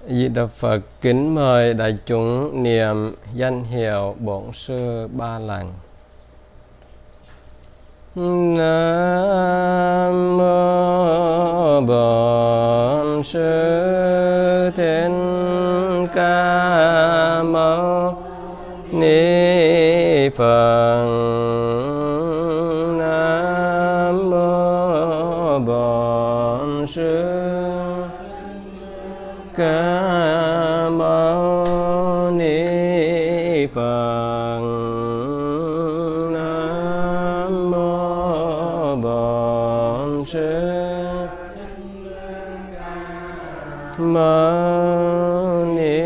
Di Đà Phật kính mời đại chúng niệm danh hiệu Bổn Sư 3 lần. Nam mô Bổn Sư Thích Ca Mâu Ni Phật. Nam mô Bổn Sư Ca Mâu Ni Phật. Nam mô Bổn Sư Mâu Ni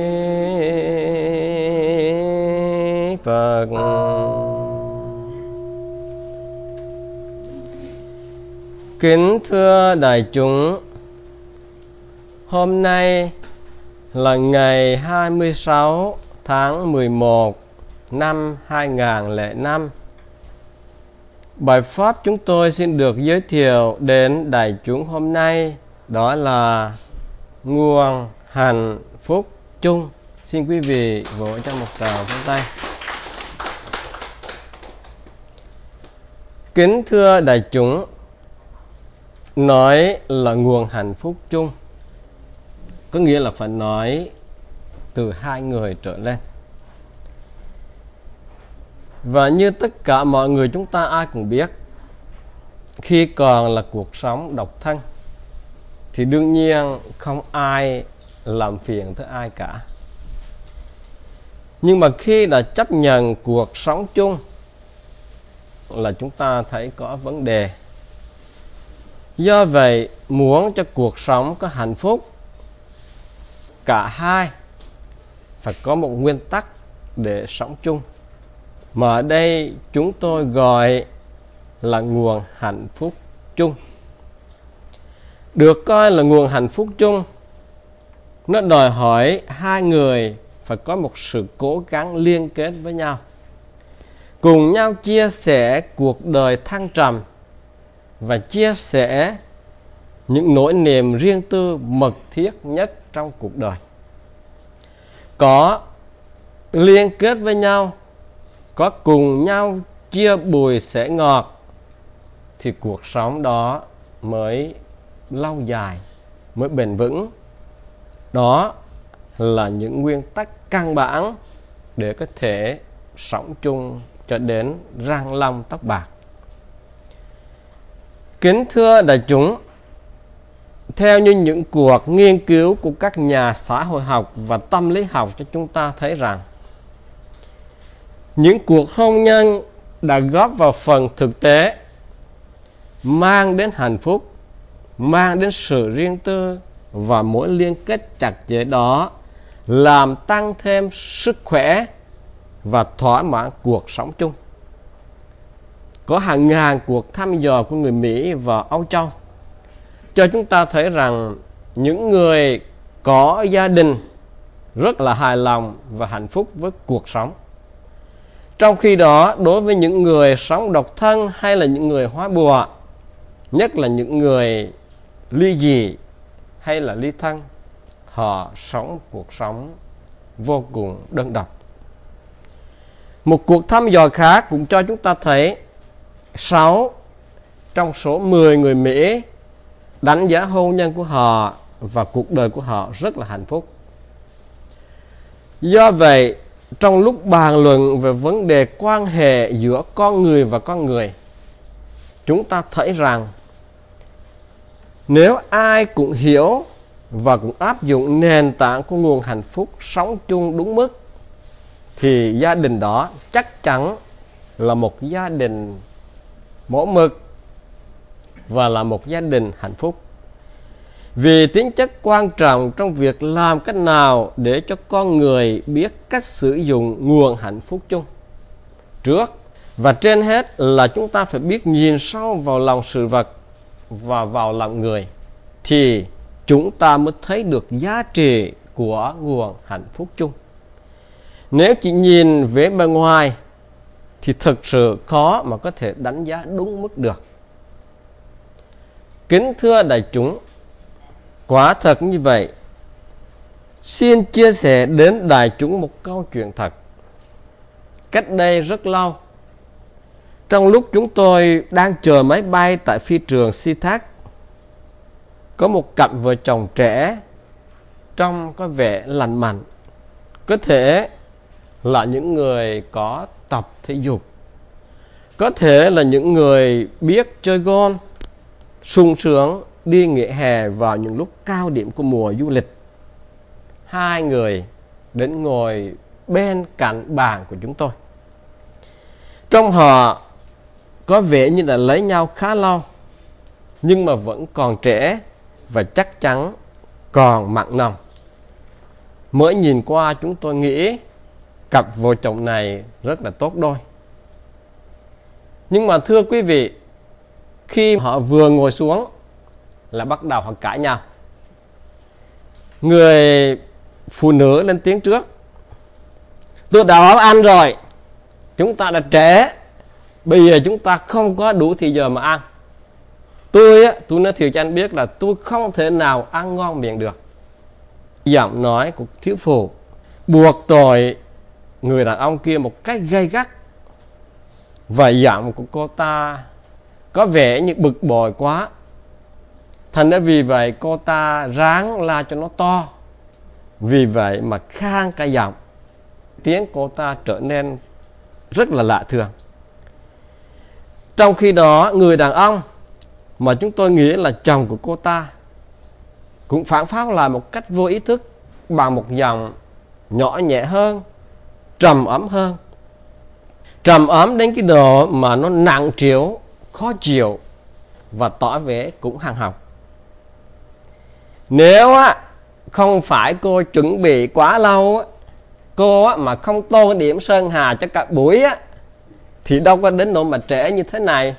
Phật. Kính thưa đại chúng, hôm nay là ngày 26 tháng 11 năm 2005. Bài pháp chúng tôi xin được giới thiệu đến đại chúng hôm nay đó là nguồn hạnh phúc chung. Xin quý vị vỗ cho một tràng vỗ tay. Kính thưa đại chúng, nói là nguồn hạnh phúc chung có nghĩa là phải nói từ hai người trở lên. Và như tất cả mọi người chúng ta ai cũng biết, khi còn là cuộc sống độc thân thì đương nhiên không ai làm phiền tới ai cả. Nhưng mà khi đã chấp nhận cuộc sống chung là chúng ta thấy có vấn đề. Do vậy, muốn cho cuộc sống có hạnh phúc, cả hai phải có một nguyên tắc để sống chung, mà ở đây chúng tôi gọi là nguồn hạnh phúc chung. Được coi là nguồn hạnh phúc chung, nó đòi hỏi hai người phải có một sự cố gắng liên kết với nhau, cùng nhau chia sẻ cuộc đời thăng trầm và chia sẻ những nỗi niềm riêng tư mật thiết nhất trong cuộc đời. Có liên kết với nhau, có cùng nhau chia bùi sẻ ngọt thì cuộc sống đó mới lâu dài, mới bền vững. Đó là những nguyên tắc căn bản để có thể sống chung cho đến răng long tóc bạc. Kính thưa đại chúng, theo như những cuộc nghiên cứu của các nhà xã hội học và tâm lý học cho chúng ta thấy rằng những cuộc hôn nhân đã góp vào phần thực tế, mang đến hạnh phúc, mang đến sự riêng tư và mối liên kết chặt chẽ đó làm tăng thêm sức khỏe và thỏa mãn cuộc sống chung. Có hàng ngàn cuộc thăm dò của người Mỹ và Âu Châu cho chúng ta thấy rằng những người có gia đình rất là hài lòng và hạnh phúc với cuộc sống. Trong khi đó, đối với những người sống độc thân hay là những người hóa bùa, nhất là những người ly dị hay là ly thân, họ sống cuộc sống vô cùng đơn độc. Một cuộc thăm dò khác cũng cho chúng ta thấy 6 trong số 10 người Mỹ đánh giá hôn nhân của họ và cuộc đời của họ rất là hạnh phúc. Do vậy, trong lúc bàn luận về vấn đề quan hệ giữa con người và con người, chúng ta thấy rằng nếu ai cũng hiểu và cũng áp dụng nền tảng của nguồn hạnh phúc sống chung đúng mức thì gia đình đó chắc chắn là một gia đình mẫu mực và là một gia đình hạnh phúc. Vì tính chất quan trọng trong việc làm cách nào để cho con người biết cách sử dụng nguồn hạnh phúc chung. Trước và trên hết là chúng ta phải biết nhìn sâu vào lòng sự vật và vào lòng người, thì chúng ta mới thấy được giá trị của nguồn hạnh phúc chung. Nếu chỉ nhìn về bề ngoài thì thực sự khó mà có thể đánh giá đúng mức được. Kính thưa đại chúng, quả thật như vậy, xin chia sẻ đến đại chúng một câu chuyện thật. Cách đây rất lâu, trong lúc chúng tôi đang chờ máy bay tại phi trường SeaTac, có một cặp vợ chồng trẻ trông có vẻ lành mạnh, có thể là những người có tập thể dục, có thể là những người biết chơi golf, sung sướng đi nghỉ hè vào những lúc cao điểm của mùa du lịch. Hai người đến ngồi bên cạnh bàn của chúng tôi. Trong họ có vẻ như đã lấy nhau khá lâu, nhưng mà vẫn còn trẻ và chắc chắn còn mặn nồng. Mới nhìn qua chúng tôi nghĩ cặp vợ chồng này rất là tốt đôi. Nhưng mà thưa quý vị, khi họ vừa ngồi xuống là bắt đầu họ cãi nhau. Người phụ nữ lên tiếng trước: tôi đã bảo anh rồi, chúng ta đã trễ, bây giờ chúng ta không có đủ thì giờ mà ăn. Tôi nói thiệt cho anh biết là tôi không thể nào ăn ngon miệng được. Giọng nói của thiếu phụ buộc tội người đàn ông kia một cách gay gắt, và giọng của cô ta có vẻ như bực bội quá. Thành ra vì vậy cô ta ráng la cho nó to, vì vậy mà khang cả giọng. Tiếng cô ta trở nên rất là lạ thường. Trong khi đó, người đàn ông mà chúng tôi nghĩ là chồng của cô ta cũng phản pháo lại một cách vô ý thức bằng một giọng nhỏ nhẹ hơn, trầm ấm hơn. Trầm ấm đến cái độ mà nó nặng trĩu, khó chịu và tỏ vẻ cũng hàng học. Nếu không phải cô chuẩn bị quá lâu, cô mà không tô điểm sơn hà cho cả buổi thì đâu có đến nỗi mà trễ như thế này.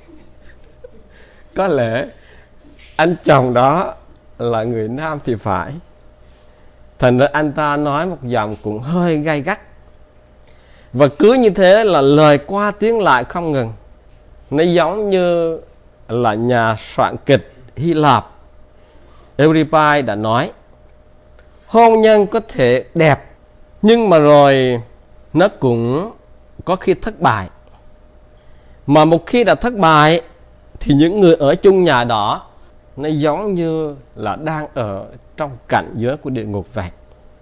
Có lẽ anh chồng đó là người nam thì phải. Thành ra anh ta nói một giọng cũng hơi gay gắt. Và cứ như thế là lời qua tiếng lại không ngừng. Nó giống như là nhà soạn kịch Hy Lạp Euripides đã nói: hôn nhân có thể đẹp, nhưng mà rồi nó cũng có khi thất bại. Mà một khi đã thất bại thì những người ở chung nhà đó nó giống như là đang ở trong cảnh giới của địa ngục vậy.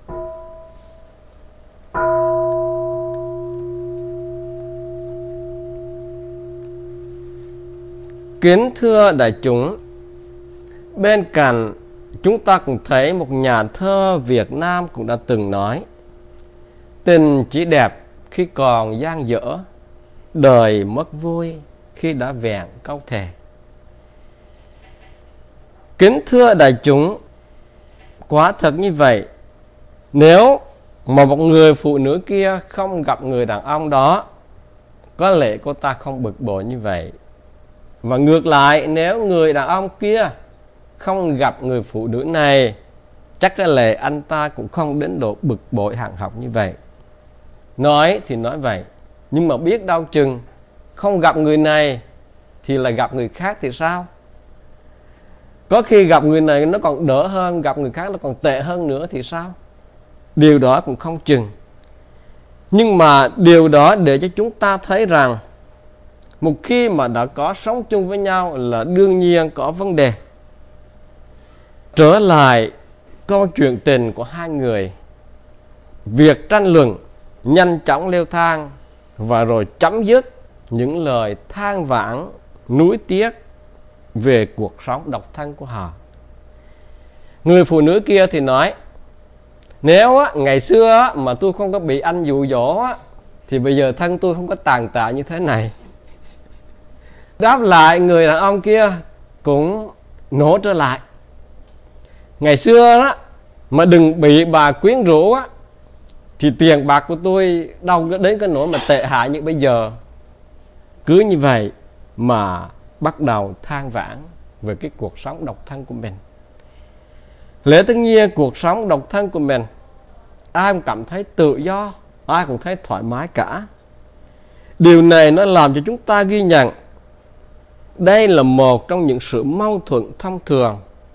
Kính thưa đại chúng, bên cạnh chúng ta cũng thấy một nhà thơ Việt Nam cũng đã từng nói: tình chỉ đẹp khi còn dang dở, đời mất vui khi đã vẹn câu thề. Kính thưa đại chúng, quả thật như vậy. Nếu mà một người phụ nữ kia không gặp người đàn ông đó, có lẽ cô ta không bực bội như vậy. Và ngược lại, nếu người đàn ông kia không gặp người phụ nữ này, chắc có lẽ anh ta cũng không đến độ bực bội hàng học như vậy. Nói thì nói vậy, nhưng mà biết đâu chừng không gặp người này thì là gặp người khác thì sao? Có khi gặp người này nó còn đỡ hơn, gặp người khác nó còn tệ hơn nữa thì sao? Điều đó cũng không chừng. Nhưng mà điều đó để cho chúng ta thấy rằng một khi mà đã có sống chung với nhau là đương nhiên có vấn đề. Trở lại câu chuyện tình của hai người, việc tranh luận nhanh chóng leo thang và rồi chấm dứt những lời than vãn nuối tiếc về cuộc sống độc thân của họ. Người phụ nữ kia thì nói: nếu ngày xưa mà tôi không có bị anh dụ dỗ thì bây giờ thân tôi không có tàn tạ như thế này. Đáp lại, người đàn ông kia cũng nổ trở lại: ngày xưa mà đừng bị bà quyến rũ thì tiền bạc của tôi đâu có đến cái nỗi mà tệ hại như bây giờ. Cứ như vậy mà bắt đầu than vãn về cái cuộc sống độc thân của mình. Lẽ tất nhiên cuộc sống độc thân của mình ai cũng cảm thấy tự do, ai cũng thấy thoải mái cả. Điều này nó làm cho chúng ta ghi nhận đây là một trong những sự mâu thuẫn thông thường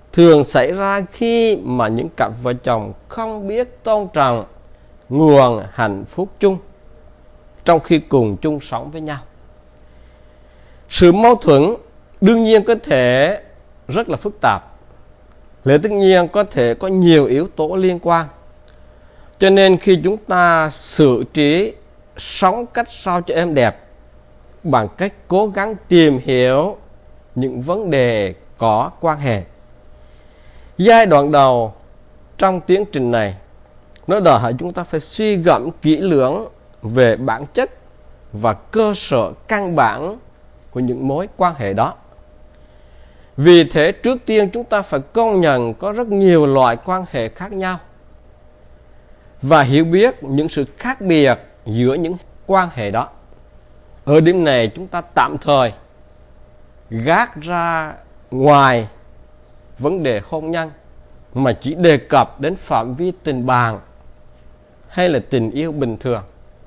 thường xảy ra khi mà những cặp vợ chồng không biết tôn trọng nguồn hạnh phúc chung trong khi cùng chung sống với nhau. Sự mâu thuẫn đương nhiên có thể rất là phức tạp, lẽ tất nhiên có thể có nhiều yếu tố liên quan. Cho nên khi chúng ta xử trí sống cách sao cho êm đẹp bằng cách cố gắng tìm hiểu những vấn đề có quan hệ. Giai đoạn đầu trong tiến trình này, nó đòi hỏi chúng ta phải suy gẫm kỹ lưỡng về bản chất và cơ sở căn bản của những mối quan hệ đó. Vì thế trước tiên chúng ta phải công nhận có rất nhiều loại quan hệ khác nhau và hiểu biết những sự khác biệt giữa những quan hệ đó. Ở điểm này chúng ta tạm thời gác ra ngoài vấn đề hôn nhân mà chỉ đề cập đến phạm vi tình bạn hay là tình yêu bình thường.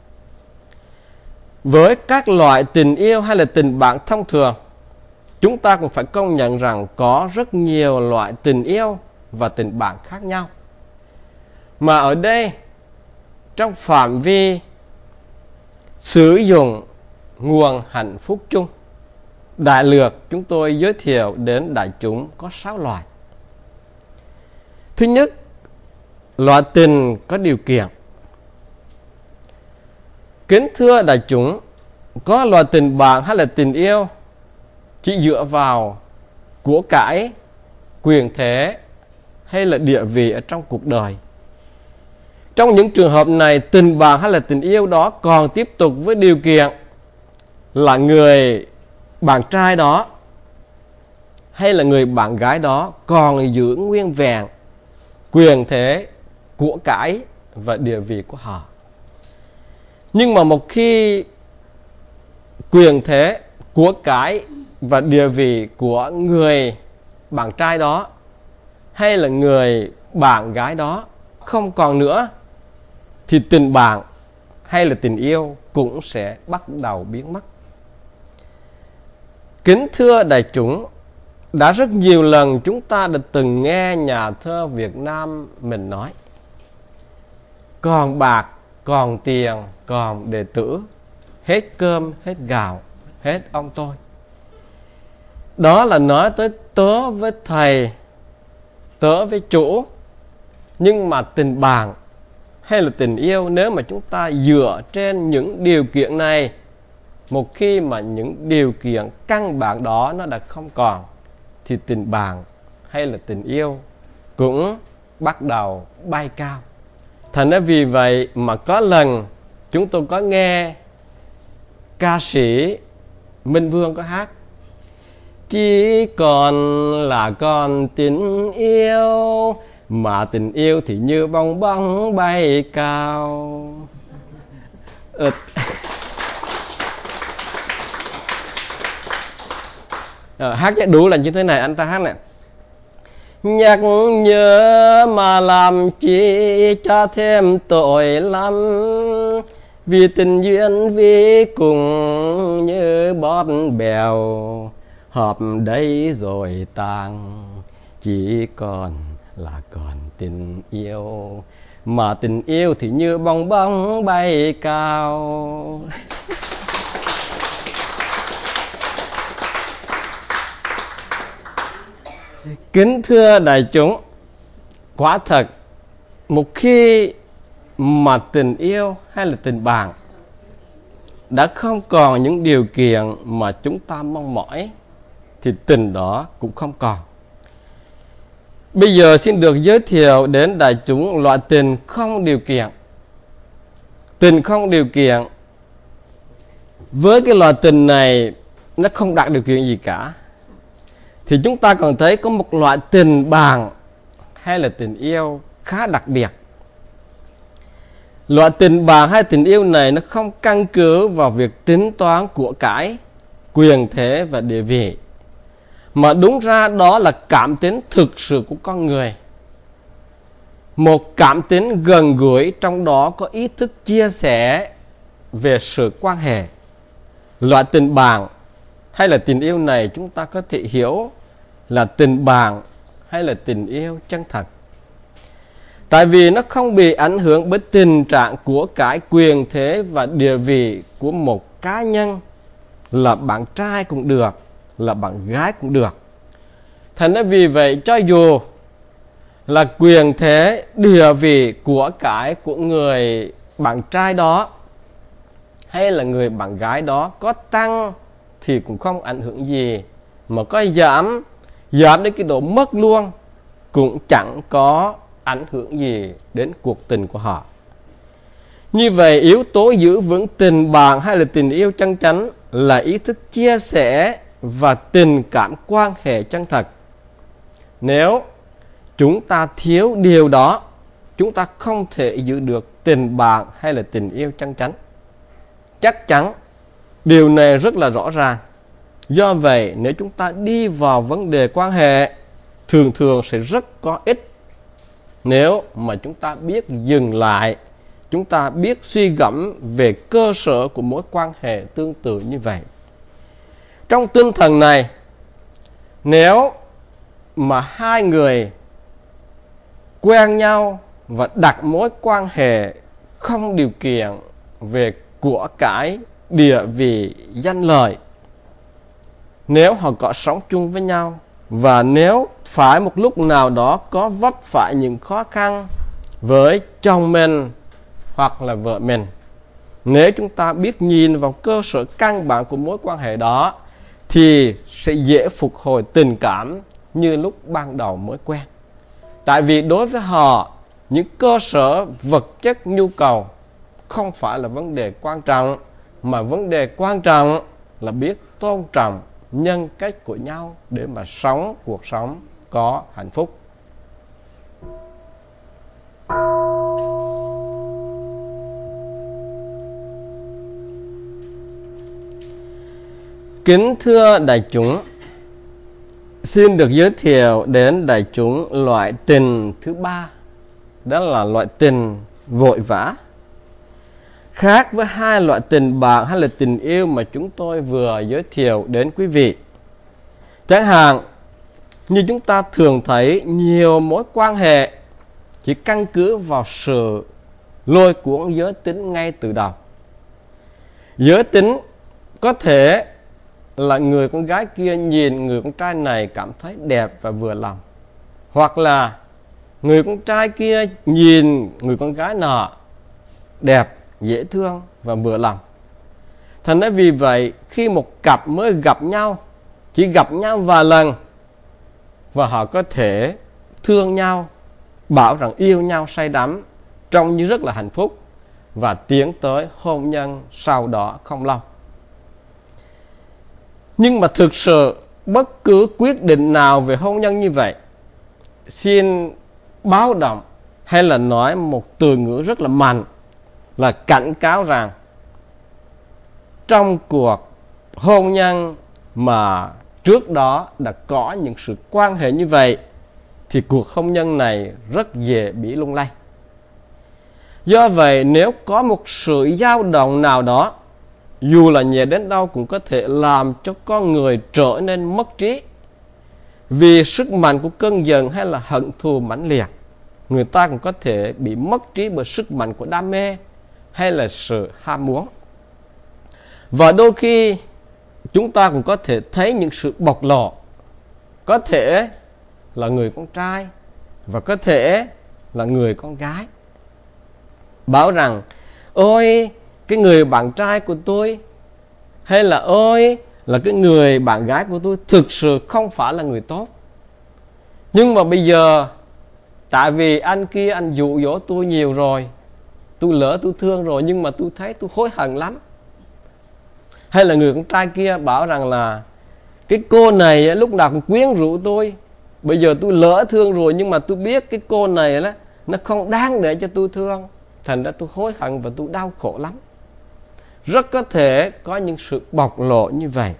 Với các loại tình yêu hay là tình bạn thông thường, chúng ta cũng phải công nhận rằng có rất nhiều loại tình yêu và tình bạn khác nhau. Mà ở đây, trong phạm vi sử dụng nguồn hạnh phúc chung, đại lược chúng tôi giới thiệu đến đại chúng có 6 loại. Thứ nhất, loại tình có điều kiện. Kính thưa đại chúng, có loại tình bạn hay là tình yêu chỉ dựa vào của cải, quyền thế hay là địa vị ở trong cuộc đời. Trong những trường hợp này, tình bạn hay là tình yêu đó còn tiếp tục với điều kiện là người bạn trai đó hay là người bạn gái đó còn giữ nguyên vẹn quyền thế, của cải và địa vị của họ. Nhưng mà một khi quyền thế, của cải và địa vị của người bạn trai đó hay là người bạn gái đó không còn nữa, thì tình bạn hay là tình yêu cũng sẽ bắt đầu biến mất. Kính thưa đại chúng, đã rất nhiều lần chúng ta đã từng nghe nhà thơ Việt Nam mình nói: còn bạc, còn tiền, còn đệ tử, hết cơm, hết gạo, hết ông tôi. Đó là nói tới tớ với thầy, tớ với chủ. Nhưng mà tình bạn hay là tình yêu, nếu mà chúng ta dựa trên những điều kiện này, một khi mà những điều kiện căn bản đó nó đã không còn, thì tình bạn hay là tình yêu cũng bắt đầu bay cao. Thành ra vì vậy mà có lần chúng tôi có nghe ca sĩ Minh Vương có hát: chỉ còn là còn tình yêu, mà tình yêu thì như bong bóng bay cao. Hát cho đủ là như thế này, anh ta hát nè: nhắc nhớ mà làm chi cho thêm tội lắm, vì tình duyên vì cùng như bót bèo, hợp đây rồi tàn, chỉ còn là còn tình yêu, mà tình yêu thì như bong bóng bay cao. Kính thưa đại chúng, quả thật một khi mà tình yêu hay là tình bạn đã không còn những điều kiện mà chúng ta mong mỏi, thì tình đó cũng không còn. Bây giờ xin được giới thiệu đến đại chúng loại tình không điều kiện. Tình không điều kiện, với cái loại tình này nó không đặt điều kiện gì cả, thì chúng ta còn thấy có một loại tình bạn hay là tình yêu khá đặc biệt. Loại tình bạn hay tình yêu này nó không căn cứ vào việc tính toán của cải, quyền thế và địa vị, mà đúng ra đó là cảm tính thực sự của con người. Một cảm tính gần gũi, trong đó có ý thức chia sẻ về sự quan hệ. Loại tình bạn hay là tình yêu này chúng ta có thể hiểu là tình bạn hay là tình yêu chân thật. Tại vì nó không bị ảnh hưởng bởi tình trạng của cải, quyền thế và địa vị của một cá nhân, là bạn trai cũng được, là bạn gái cũng được. Thành ra vì vậy, cho dù là quyền thế, địa vị, của cải của người bạn trai đó hay là người bạn gái đó có tăng thì cũng không ảnh hưởng gì, mà có giảm đến cái độ mất luôn cũng chẳng có ảnh hưởng gì đến cuộc tình của họ. Như vậy, yếu tố giữ vững tình bạn hay là tình yêu chân chánh là ý thức chia sẻ và tình cảm quan hệ chân thật. Nếu chúng ta thiếu điều đó, chúng ta không thể giữ được tình bạn hay là tình yêu chân chánh. Chắc chắn điều này rất là rõ ràng. Do vậy, nếu chúng ta đi vào vấn đề quan hệ, thường thường sẽ rất có ích nếu mà chúng ta biết dừng lại, chúng ta biết suy gẫm về cơ sở của mối quan hệ tương tự như vậy. Trong tinh thần này, nếu mà hai người quen nhau và đặt mối quan hệ không điều kiện về của cải, địa vị, danh lợi, nếu họ có sống chung với nhau, và nếu phải một lúc nào đó có vấp phải những khó khăn với chồng mình hoặc là vợ mình, nếu chúng ta biết nhìn vào cơ sở căn bản của mối quan hệ đó thì sẽ dễ phục hồi tình cảm như lúc ban đầu mới quen. Tại vì đối với họ, những cơ sở vật chất nhu cầu không phải là vấn đề quan trọng, mà vấn đề quan trọng là biết tôn trọng nhân cách của nhau để mà sống cuộc sống có hạnh phúc. Kính thưa đại chúng, xin được giới thiệu đến đại chúng loại tình thứ ba, đó là loại tình vội vã. Khác với hai loại tình bạn hay là tình yêu mà chúng tôi vừa giới thiệu đến quý vị. Chẳng hạn như chúng ta thường thấy nhiều mối quan hệ chỉ căn cứ vào sự lôi cuốn giới tính ngay từ đầu. Giới tính có thể là người con gái kia nhìn người con trai này cảm thấy đẹp và vừa lòng, hoặc là người con trai kia nhìn người con gái nọ đẹp, dễ thương và vừa lòng. Thành ra vì vậy, khi một cặp mới gặp nhau, chỉ gặp nhau vài lần, và họ có thể thương nhau, bảo rằng yêu nhau say đắm, trông như rất là hạnh phúc, và tiến tới hôn nhân sau đó không lâu. Nhưng mà thực sự bất cứ quyết định nào về hôn nhân như vậy, xin báo động hay là nói một từ ngữ rất là mạnh, là cảnh cáo rằng trong cuộc hôn nhân mà trước đó đã có những sự quan hệ như vậy thì cuộc hôn nhân này rất dễ bị lung lay. Do vậy, nếu có một sự dao động nào đó, dù là nhẹ đến đâu, cũng có thể làm cho con người trở nên mất trí. Vì sức mạnh của cơn giận hay là hận thù mãnh liệt, người ta cũng có thể bị mất trí bởi sức mạnh của đam mê hay là sự ham muốn. Và đôi khi chúng ta cũng có thể thấy những sự bộc lộ, có thể là người con trai và có thể là người con gái bảo rằng ôi cái người bạn trai của tôi, hay là ôi là cái người bạn gái của tôi thực sự không phải là người tốt, nhưng mà bây giờ tại vì anh kia anh dụ dỗ tôi nhiều rồi, tôi lỡ tôi thương rồi, nhưng mà tôi thấy tôi hối hận lắm. Hay là người con trai kia bảo rằng là cái cô này lúc nào cũng quyến rũ tôi, bây giờ tôi lỡ thương rồi, nhưng mà tôi biết cái cô này đó, nó không đáng để cho tôi thương, thành ra tôi hối hận và tôi đau khổ lắm. Rất có thể có những sự bộc lộ như vậy.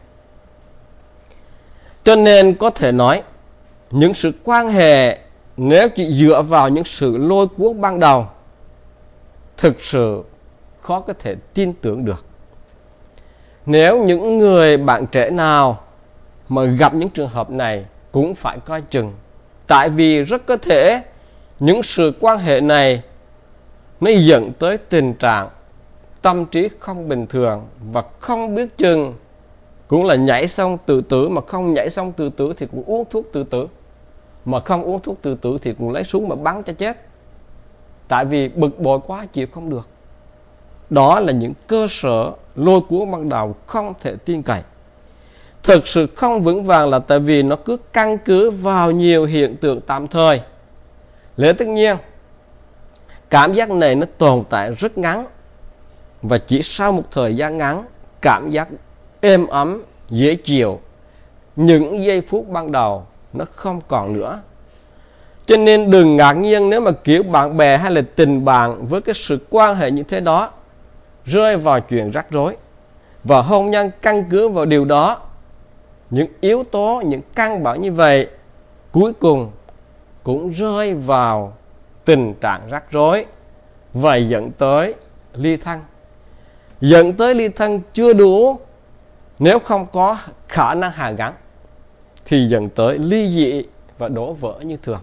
Cho nên có thể nói, những sự quan hệ nếu chỉ dựa vào những sự lôi cuốn ban đầu, thực sự khó có thể tin tưởng được. Nếu những người bạn trẻ nào mà gặp những trường hợp này cũng phải coi chừng, Tại vì rất có thể những sự quan hệ này nó dẫn tới tình trạng tâm trí không bình thường, và không biết chừng cũng là nhảy xong tự tử, mà không nhảy xong tự tử thì cũng uống thuốc tự tử, mà không uống thuốc tự tử thì cũng lấy súng mà bắn cho chết, tại vì bực bội quá chịu không được. Đó là những cơ sở lôi cuốn ban đầu không thể tin cậy. Thực sự không vững vàng là tại vì nó cứ căn cứ vào nhiều hiện tượng tạm thời. Lẽ tất nhiên cảm giác này nó tồn tại rất ngắn, và chỉ sau một thời gian ngắn, cảm giác êm ấm, dễ chịu, những giây phút ban đầu nó không còn nữa. Cho nên đừng ngạc nhiên nếu mà kiểu bạn bè hay là tình bạn với cái sự quan hệ như thế đó rơi vào chuyện rắc rối, và hôn nhân căn cứ vào điều đó, những yếu tố, những căn bản như vậy, cuối cùng cũng rơi vào tình trạng rắc rối và dẫn tới ly thân. Dẫn tới ly thân chưa đủ, nếu không có khả năng hàn gắn thì dẫn tới ly dị và đổ vỡ như thường.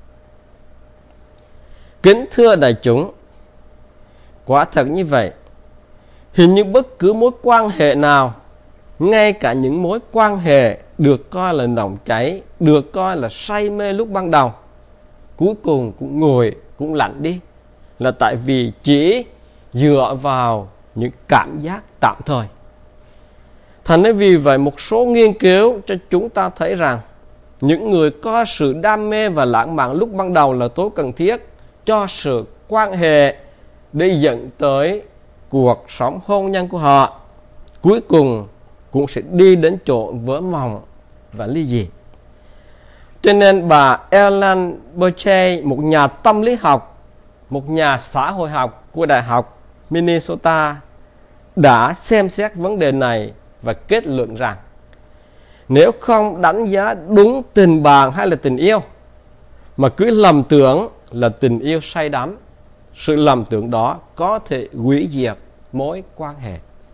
Kính thưa đại chúng, quả thật như vậy, hình như bất cứ mối quan hệ nào, ngay cả những mối quan hệ được coi là nồng cháy, được coi là say mê lúc ban đầu, cuối cùng cũng nguội, cũng lạnh đi, là tại vì chỉ dựa vào những cảm giác tạm thời. Thành ra vì vậy một số nghiên cứu cho chúng ta thấy rằng những người có sự đam mê và lãng mạn lúc ban đầu là tối cần thiết cho sự quan hệ để dẫn tới cuộc sống hôn nhân của họ, cuối cùng cũng sẽ đi đến chỗ vỡ mộng và ly dị. Cho nên bà Ellen Boche, một nhà tâm lý học, một nhà xã hội học của Đại học Minnesota, đã xem xét vấn đề này và kết luận rằng nếu không đánh giá đúng tình bạn hay là tình yêu, mà cứ lầm tưởng là tình yêu say đắm, sự lầm tưởng đó có thể hủy diệt mối quan hệ.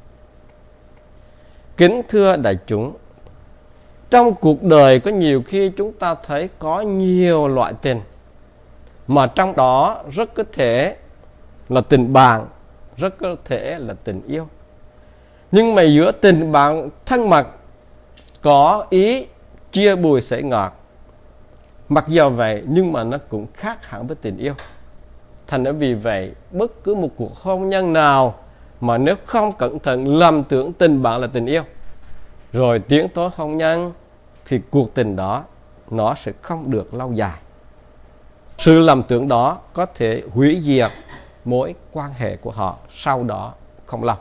Kính thưa đại chúng, trong cuộc đời có nhiều khi chúng ta thấy có nhiều loại tình, mà trong đó rất có thể là tình bạn, rất có thể là tình yêu. Nhưng mà giữa tình bạn thân mật có ý chia bùi sẻ ngọt, mặc dù vậy nhưng mà nó cũng khác hẳn với tình yêu. Thành ra vì vậy bất cứ một cuộc hôn nhân nào mà nếu không cẩn thận lầm tưởng tình bạn là tình yêu, rồi tiến tới hôn nhân, thì cuộc tình đó nó sẽ không được lâu dài. Sự lầm tưởng đó có thể hủy diệt mối quan hệ của họ sau đó không lâu.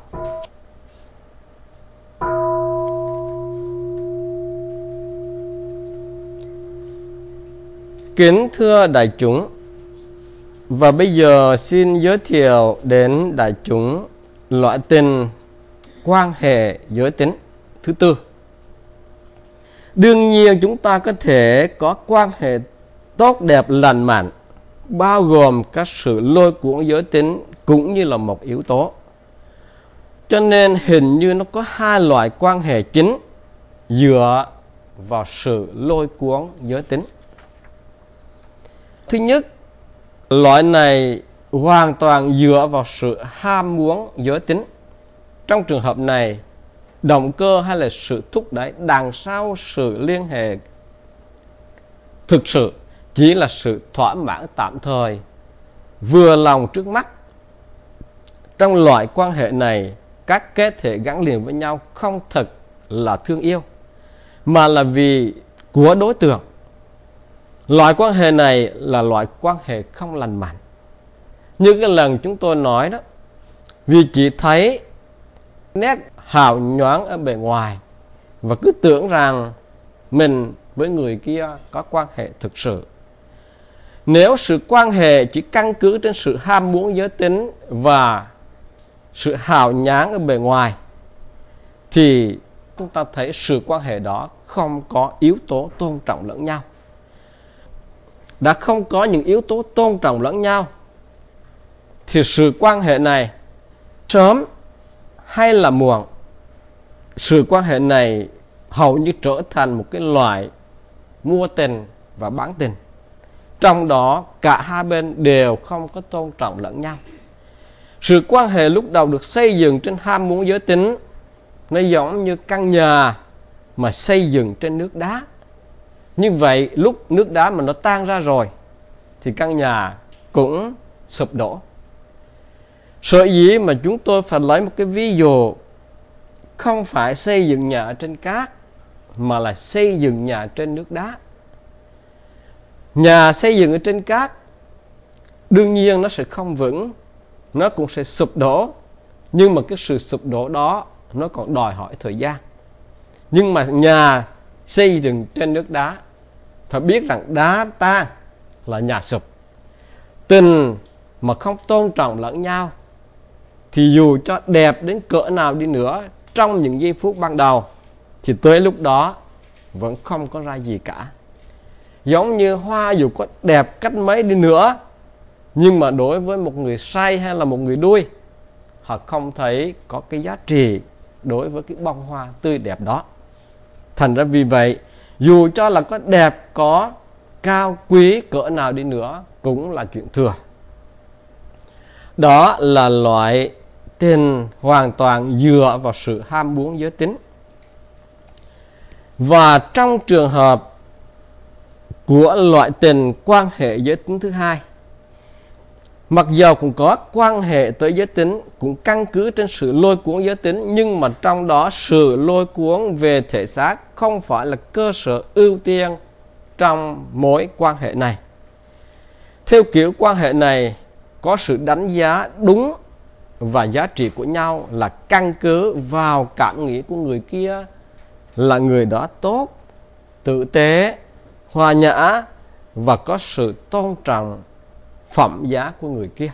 Kính thưa đại chúng, và bây giờ xin giới thiệu đến đại chúng loại tình quan hệ giới tính thứ tư. Đương nhiên chúng ta có thể có quan hệ tốt đẹp lành mạnh, bao gồm các sự lôi cuốn giới tính cũng như là một yếu tố. Cho nên hình như nó có hai loại quan hệ chính dựa vào sự lôi cuốn giới tính. Thứ nhất, loại này hoàn toàn dựa vào sự ham muốn giới tính. Trong trường hợp này, động cơ hay là sự thúc đẩy đằng sau sự liên hệ thực sự chỉ là sự thỏa mãn tạm thời, vừa lòng trước mắt. Trong loại quan hệ này, các kết thể gắn liền với nhau không thật là thương yêu, mà là vì của đối tượng. Loại quan hệ này là loại quan hệ không lành mạnh. Như cái lần chúng tôi nói đó, vì chỉ thấy nét hào nhoáng ở bề ngoài và cứ tưởng rằng mình với người kia có quan hệ thực sự. Nếu sự quan hệ chỉ căn cứ trên sự ham muốn giới tính và sự hào nhoáng ở bề ngoài, thì chúng ta thấy sự quan hệ đó không có yếu tố tôn trọng lẫn nhau. Đã không có những yếu tố tôn trọng lẫn nhau, thì sự quan hệ này sớm hay là muộn, sự quan hệ này hầu như trở thành một cái loại mua tình và bán tình. trong đó cả hai bên đều không có tôn trọng lẫn nhau. Sự quan hệ lúc đầu được xây dựng trên ham muốn giới tính, nó giống như căn nhà mà xây dựng trên nước đá. Như vậy lúc nước đá mà nó tan ra rồi thì căn nhà cũng sụp đổ. Sở dĩ mà chúng tôi phải lấy một cái ví dụ không phải xây dựng nhà trên cát, mà là xây dựng nhà trên nước đá. Nhà xây dựng ở trên cát đương nhiên nó sẽ không vững, nó cũng sẽ sụp đổ. Nhưng mà cái sự sụp đổ đó nó còn đòi hỏi thời gian. Nhưng mà nhà xây dựng trên nước đá, phải biết rằng đá tan là nhà sụp. Tình mà không tôn trọng lẫn nhau thì dù cho đẹp đến cỡ nào đi nữa trong những giây phút ban đầu thì tới lúc đó vẫn không có ra gì cả. Giống như hoa dù có đẹp cách mấy đi nữa, nhưng mà đối với một người say hay là một người đuôi, họ không thấy có cái giá trị đối với cái bông hoa tươi đẹp đó. Thành ra vì vậy, dù cho là có đẹp, có cao quý cỡ nào đi nữa cũng là chuyện thừa. Đó là loại tình hoàn toàn dựa vào sự ham muốn giới tính. Và trong trường hợp của loại tình quan hệ giới tính thứ hai, mặc dầu cũng có quan hệ tới giới tính, cũng căn cứ trên sự lôi cuốn giới tính, nhưng mà trong đó sự lôi cuốn về thể xác không phải là cơ sở ưu tiên trong mối quan hệ này. Theo kiểu quan hệ này có sự đánh giá đúng và giá trị của nhau là căn cứ vào cảm nghĩ của người kia là người đó tốt, tử tế, hòa nhã và có sự tôn trọng phẩm giá của người kia.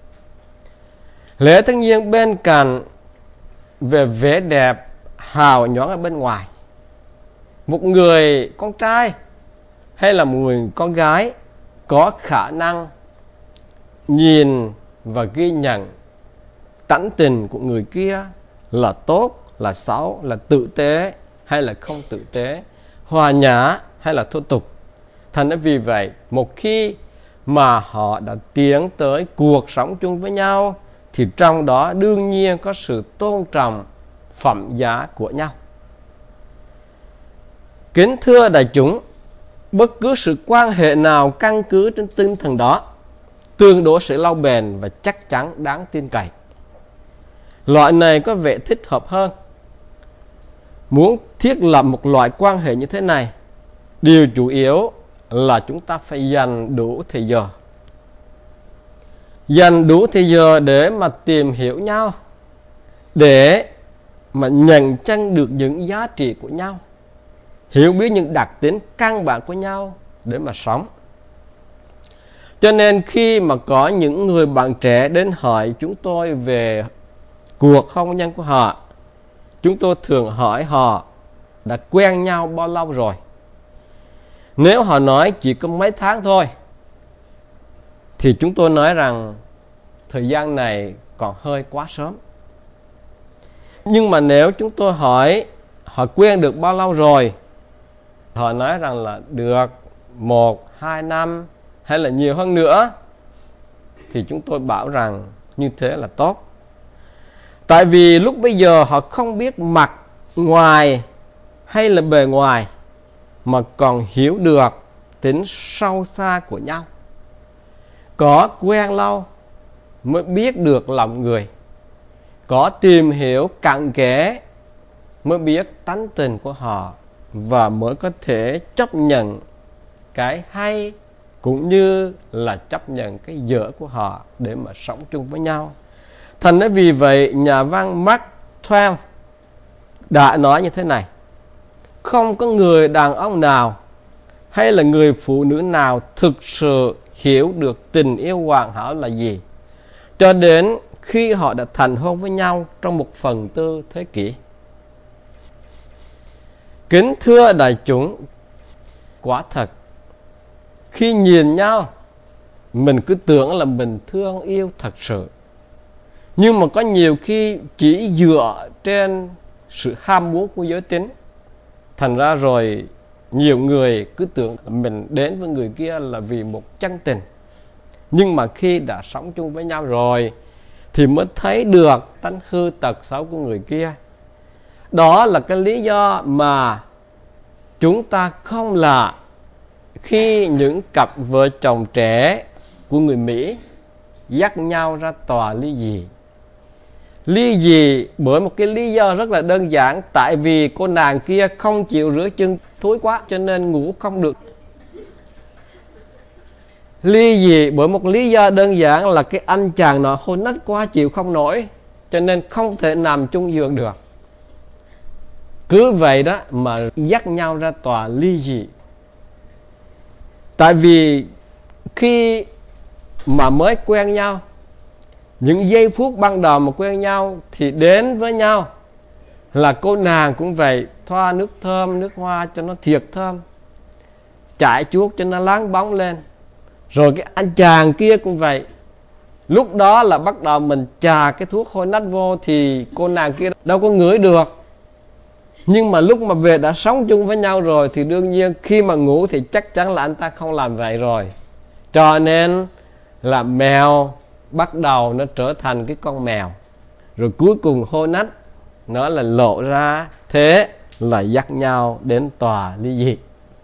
Lẽ tất nhiên bên cạnh về vẻ đẹp hào nhoáng ở bên ngoài, một người con trai hay là một người con gái có khả năng nhìn và ghi nhận tánh tình của người kia là tốt, là xấu, là tử tế hay là không tử tế, hòa nhã hay là thô tục. Thành ra vì vậy, một khi mà họ đã tiến tới cuộc sống chung với nhau thì trong đó đương nhiên có sự tôn trọng phẩm giá của nhau. Kính thưa đại chúng, bất cứ sự quan hệ nào căn cứ trên tinh thần đó tương đối sẽ lâu bền và chắc chắn đáng tin cậy. Loại này có vẻ thích hợp hơn. Muốn thiết lập một loại quan hệ như thế này, điều chủ yếu là chúng ta phải dành đủ thời giờ. Dành đủ thời giờ để mà tìm hiểu nhau, để mà nhận chân được những giá trị của nhau, hiểu biết những đặc tính căn bản của nhau để mà sống. Cho nên khi mà có những người bạn trẻ đến hỏi chúng tôi về cuộc hôn nhân của họ, chúng tôi thường hỏi họ đã quen nhau bao lâu rồi. Nếu họ nói chỉ có mấy tháng thôi thì chúng tôi nói rằng thời gian này còn hơi quá sớm. Nhưng mà nếu chúng tôi hỏi họ quen được bao lâu rồi, họ nói rằng là được 1-2 năm hay là nhiều hơn nữa, thì chúng tôi bảo rằng như thế là tốt. Tại vì lúc bây giờ họ không biết mặt ngoài hay là bề ngoài, mà còn hiểu được tính sâu xa của nhau. Có quen lâu mới biết được lòng người, có tìm hiểu cặn kẽ mới biết tánh tình của họ, và mới có thể chấp nhận cái hay cũng như là chấp nhận cái dở của họ để mà sống chung với nhau. Thành ra vì vậy nhà văn Mark Twain đã nói như thế này: không có người đàn ông nào hay là người phụ nữ nào thực sự hiểu được tình yêu hoàn hảo là gì cho đến khi họ đã thành hôn với nhau trong 1/4 thế kỷ. Kính thưa đại chúng, quả thật khi nhìn nhau mình cứ tưởng là mình thương yêu thật sự, nhưng mà có nhiều khi chỉ dựa trên sự ham muốn của giới tính, thành ra rồi nhiều người cứ tưởng mình đến với người kia là vì một chân tình, nhưng mà khi đã sống chung với nhau rồi thì mới thấy được tánh hư tật xấu của người kia. Đó là cái lý do mà chúng ta không lạ khi những cặp vợ chồng trẻ của người Mỹ dắt nhau ra tòa ly dị. Ly dị bởi một cái lý do rất là đơn giản, tại vì cô nàng kia không chịu rửa chân, thối quá cho nên ngủ không được. Ly dị bởi một lý do đơn giản là cái anh chàng nọ hôn nách quá chịu không nổi, cho nên không thể nằm chung giường được. Cứ vậy đó mà dắt nhau ra tòa ly dị. Tại vì khi mà mới quen nhau, những giây phút ban đầu mà quen nhau thì đến với nhau là cô nàng cũng vậy, thoa nước thơm, nước hoa cho nó thiệt thơm, chải chuốt cho nó láng bóng lên. Rồi cái anh chàng kia cũng vậy, lúc đó là bắt đầu mình chà cái thuốc hôi nách vô thì cô nàng kia đâu có ngửi được. Nhưng mà lúc mà về đã sống chung với nhau rồi thì đương nhiên khi mà ngủ thì chắc chắn là anh ta không làm vậy rồi. Cho nên là mèo bắt đầu nó trở thành cái con mèo, rồi cuối cùng hôi nách nó là lộ ra, thế là dắt nhau đến tòa ly dị.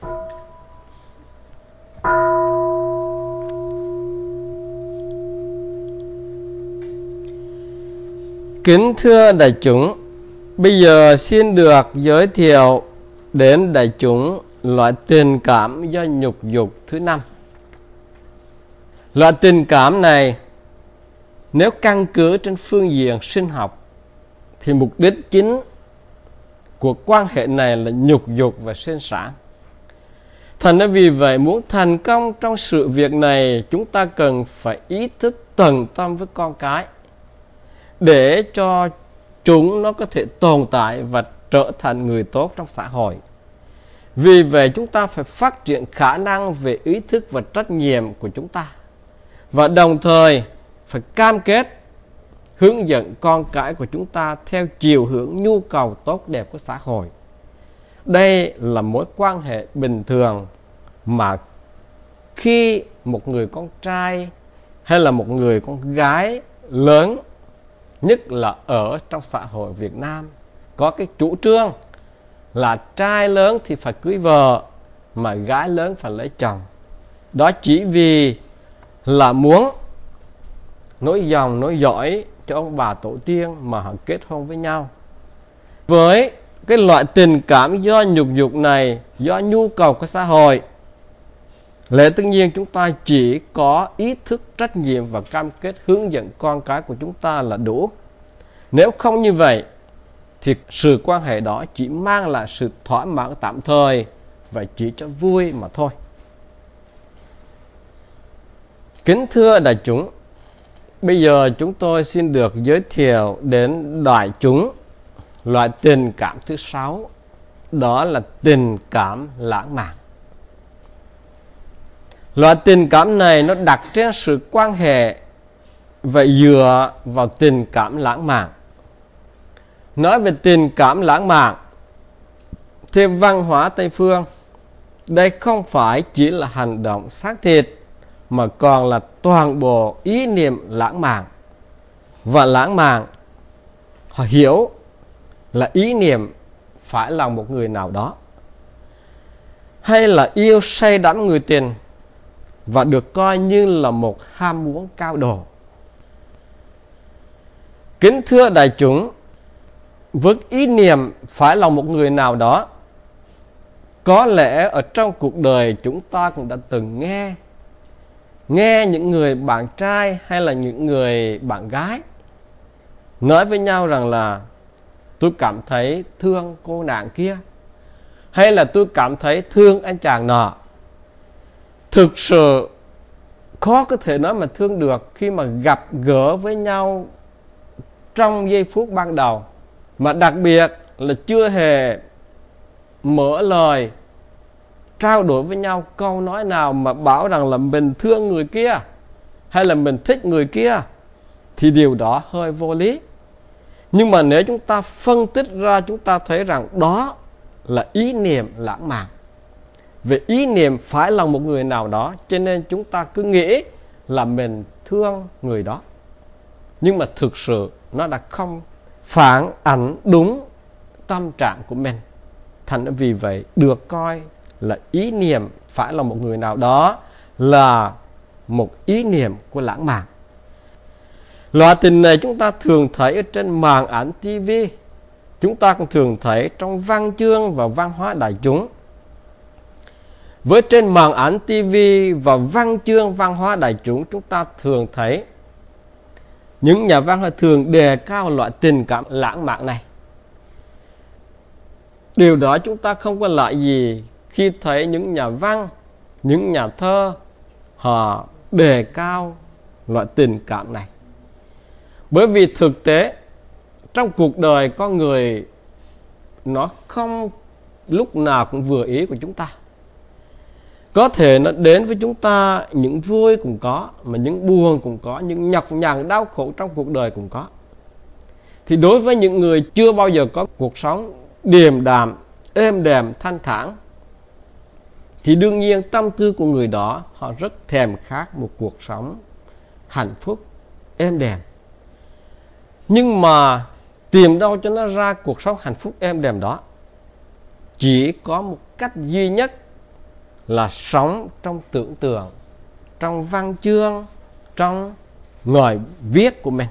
Kính thưa đại chúng, bây giờ xin được giới thiệu đến đại chúng loại tình cảm do nhục dục thứ 5. Loại tình cảm này nếu căn cứ trên phương diện sinh học thì mục đích chính của quan hệ này là nhục dục và sinh sản. Thành ra vì vậy muốn thành công trong sự việc này, chúng ta cần phải ý thức tận tâm với con cái để cho chúng nó có thể tồn tại và trở thành người tốt trong xã hội. Vì vậy chúng ta phải phát triển khả năng về ý thức và trách nhiệm của chúng ta, và đồng thời phải cam kết hướng dẫn con cái của chúng ta theo chiều hướng nhu cầu tốt đẹp của xã hội. Đây là mối quan hệ bình thường mà khi một người con trai hay là một người con gái lớn, nhất là ở trong xã hội Việt Nam, có cái chủ trương là trai lớn thì phải cưới vợ mà gái lớn phải lấy chồng. Đó chỉ vì là muốn nối dòng nối dõi cho ông bà tổ tiên mà họ kết hôn với nhau. Với cái loại tình cảm do nhục dục này, do nhu cầu của xã hội, lẽ tất nhiên chúng ta chỉ có ý thức trách nhiệm và cam kết hướng dẫn con cái của chúng ta là đủ. Nếu không như vậy thì sự quan hệ đó chỉ mang lại sự thỏa mãn tạm thời và chỉ cho vui mà thôi. Kính thưa đại chúng, bây giờ chúng tôi xin được giới thiệu đến đại chúng loại tình cảm thứ 6, đó là tình cảm lãng mạn. Loại tình cảm này nó đặt trên sự quan hệ và dựa vào tình cảm lãng mạn. Nói về tình cảm lãng mạn theo văn hóa Tây phương, đây không phải chỉ là hành động xác thịt mà còn là toàn bộ ý niệm lãng mạn. Và lãng mạn họ hiểu là ý niệm phải lòng một người nào đó, hay là yêu say đắm người tình, và được coi như là một ham muốn cao độ. Kính thưa đại chúng, với ý niệm phải lòng một người nào đó, có lẽ ở trong cuộc đời chúng ta cũng đã từng nghe những người bạn trai hay là những người bạn gái nói với nhau rằng là tôi cảm thấy thương cô nàng kia, hay là tôi cảm thấy thương anh chàng nọ. Thực sự khó có thể nói mà thương được khi mà gặp gỡ với nhau trong giây phút ban đầu, mà đặc biệt là chưa hề mở lời trao đổi với nhau câu nói nào mà bảo rằng là mình thương người kia hay là mình thích người kia, thì điều đó hơi vô lý. Nhưng mà nếu chúng ta phân tích ra, chúng ta thấy rằng đó là ý niệm lãng mạn. về ý niệm phải lòng một người nào đó, cho nên chúng ta cứ nghĩ là mình thương người đó. Nhưng mà thực sự nó đã không phản ảnh đúng tâm trạng của mình. Thành vì vậy được coi là ý niệm phải lòng một người nào đó là một ý niệm của lãng mạn. Loại tình này chúng ta thường thấy ở trên màn ảnh TV, chúng ta cũng thường thấy trong văn chương và văn hóa đại chúng. Với trên màn ảnh TV và văn chương văn hóa đại chúng, chúng ta thường thấy những nhà văn thường đề cao loại tình cảm lãng mạn này. Điều đó chúng ta không có lạ gì khi thấy những nhà văn, những nhà thơ họ đề cao loại tình cảm này. Bởi vì thực tế trong cuộc đời con người nó không lúc nào cũng vừa ý của chúng ta. Có thể nó đến với chúng ta những vui cũng có, mà những buồn cũng có, những nhọc nhằn đau khổ trong cuộc đời cũng có. Thì đối với những người chưa bao giờ có cuộc sống điềm đạm, êm đềm, thanh thản, thì đương nhiên tâm tư của người đó họ rất thèm khát một cuộc sống hạnh phúc, êm đềm. Nhưng mà tìm đâu cho nó ra cuộc sống hạnh phúc êm đềm đó? Chỉ có một cách duy nhất là sống trong tưởng tượng, trong văn chương, trong ngòi viết của mình.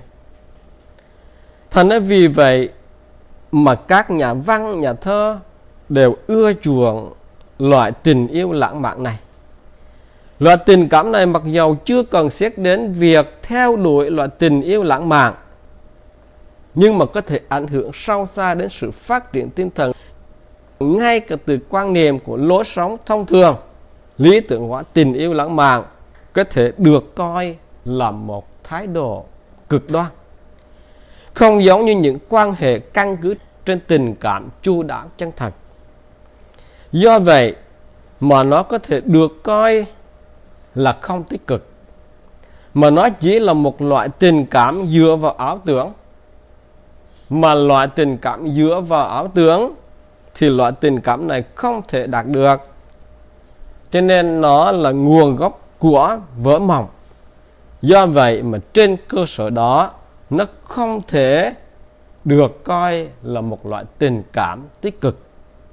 Thành ra vì vậy mà các nhà văn, nhà thơ đều ưa chuộng loại tình yêu lãng mạn này. Loại tình cảm này mặc dầu chưa cần xét đến việc theo đuổi loại tình yêu lãng mạn, nhưng mà có thể ảnh hưởng sâu xa đến sự phát triển tinh thần. Ngay cả từ quan niệm của lối sống thông thường, lý tưởng hóa tình yêu lãng mạn có thể được coi là một thái độ cực đoan, không giống như những quan hệ căn cứ trên tình cảm chu đáo chân thật. Do vậy mà nó có thể được coi là không tích cực, mà nó chỉ là một loại tình cảm dựa vào ảo tưởng. Mà loại tình cảm dựa vào ảo tưởng thì loại tình cảm này không thể đạt được, cho nên nó là nguồn gốc của vỡ mộng. Do vậy mà trên cơ sở đó nó không thể được coi là một loại tình cảm tích cực.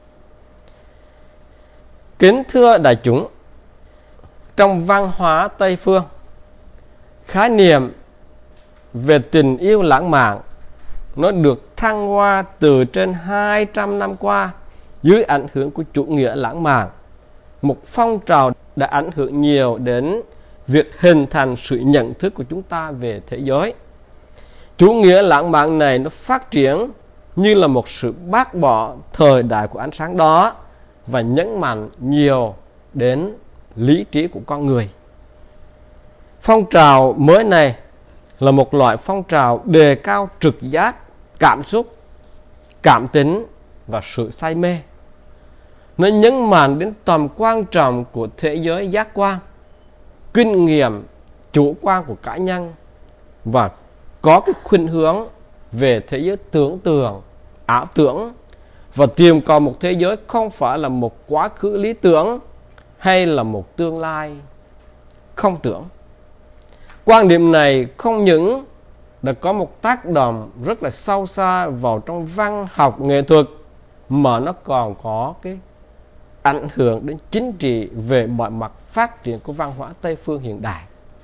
Kính thưa đại chúng, trong văn hóa Tây phương, khái niệm về tình yêu lãng mạn nó được thăng hoa từ trên 200 năm qua dưới ảnh hưởng của chủ nghĩa lãng mạn, một phong trào đã ảnh hưởng nhiều đến việc hình thành sự nhận thức của chúng ta về thế giới. Chủ nghĩa lãng mạn này nó phát triển như là một sự bác bỏ thời đại của ánh sáng đó và nhấn mạnh nhiều đến lý trí của con người. Phong trào mới này là một loại phong trào đề cao trực giác, cảm xúc, cảm tính và sự say mê. Nó nhấn mạnh đến tầm quan trọng của thế giới giác quan, kinh nghiệm chủ quan của cá nhân, và có cái khuynh hướng về thế giới tưởng tượng, ảo tưởng, và tìm cầu một thế giới không phải là một quá khứ lý tưởng hay là một tương lai không tưởng. Quan điểm này không những đã có một tác động rất là sâu xa vào trong văn học nghệ thuật, mà nó còn có cái ảnh hưởng đến chính trị về mọi mặt phát triển của văn hóa Tây phương hiện đại.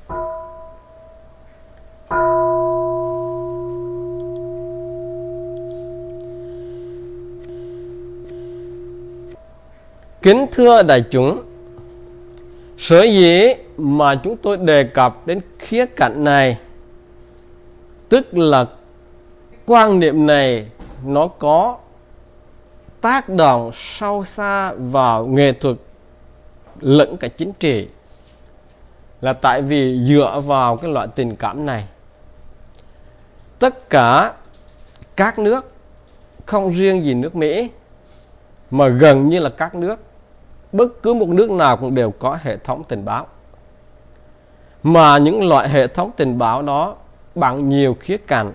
Kính thưa đại chúng, sở dĩ mà chúng tôi đề cập đến khía cạnh này, tức là quan niệm này nó có tác động sâu xa vào nghệ thuật lẫn cả chính trị, là tại vì dựa vào cái loại tình cảm này, tất cả các nước, không riêng gì nước Mỹ, mà gần như là các nước, bất cứ một nước nào cũng đều có hệ thống tình báo. Mà những loại hệ thống tình báo đó bằng nhiều khía cạnh,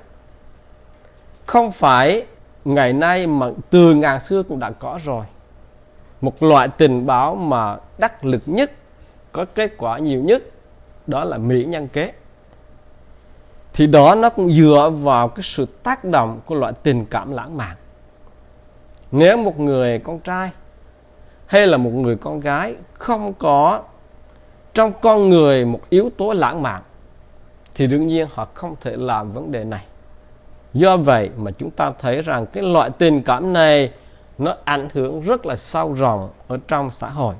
không phải ngày nay mà từ ngàn xưa cũng đã có rồi. một loại tình báo mà đắc lực nhất, có kết quả nhiều nhất, đó là mỹ nhân kế. Thì đó nó cũng dựa vào cái sự tác động của loại tình cảm lãng mạn. Nếu một người con trai hay là một người con gái không có trong con người một yếu tố lãng mạn thì đương nhiên họ không thể làm vấn đề này. Do vậy mà chúng ta thấy rằng cái loại tình cảm này nó ảnh hưởng rất là sâu rộng ở trong xã hội.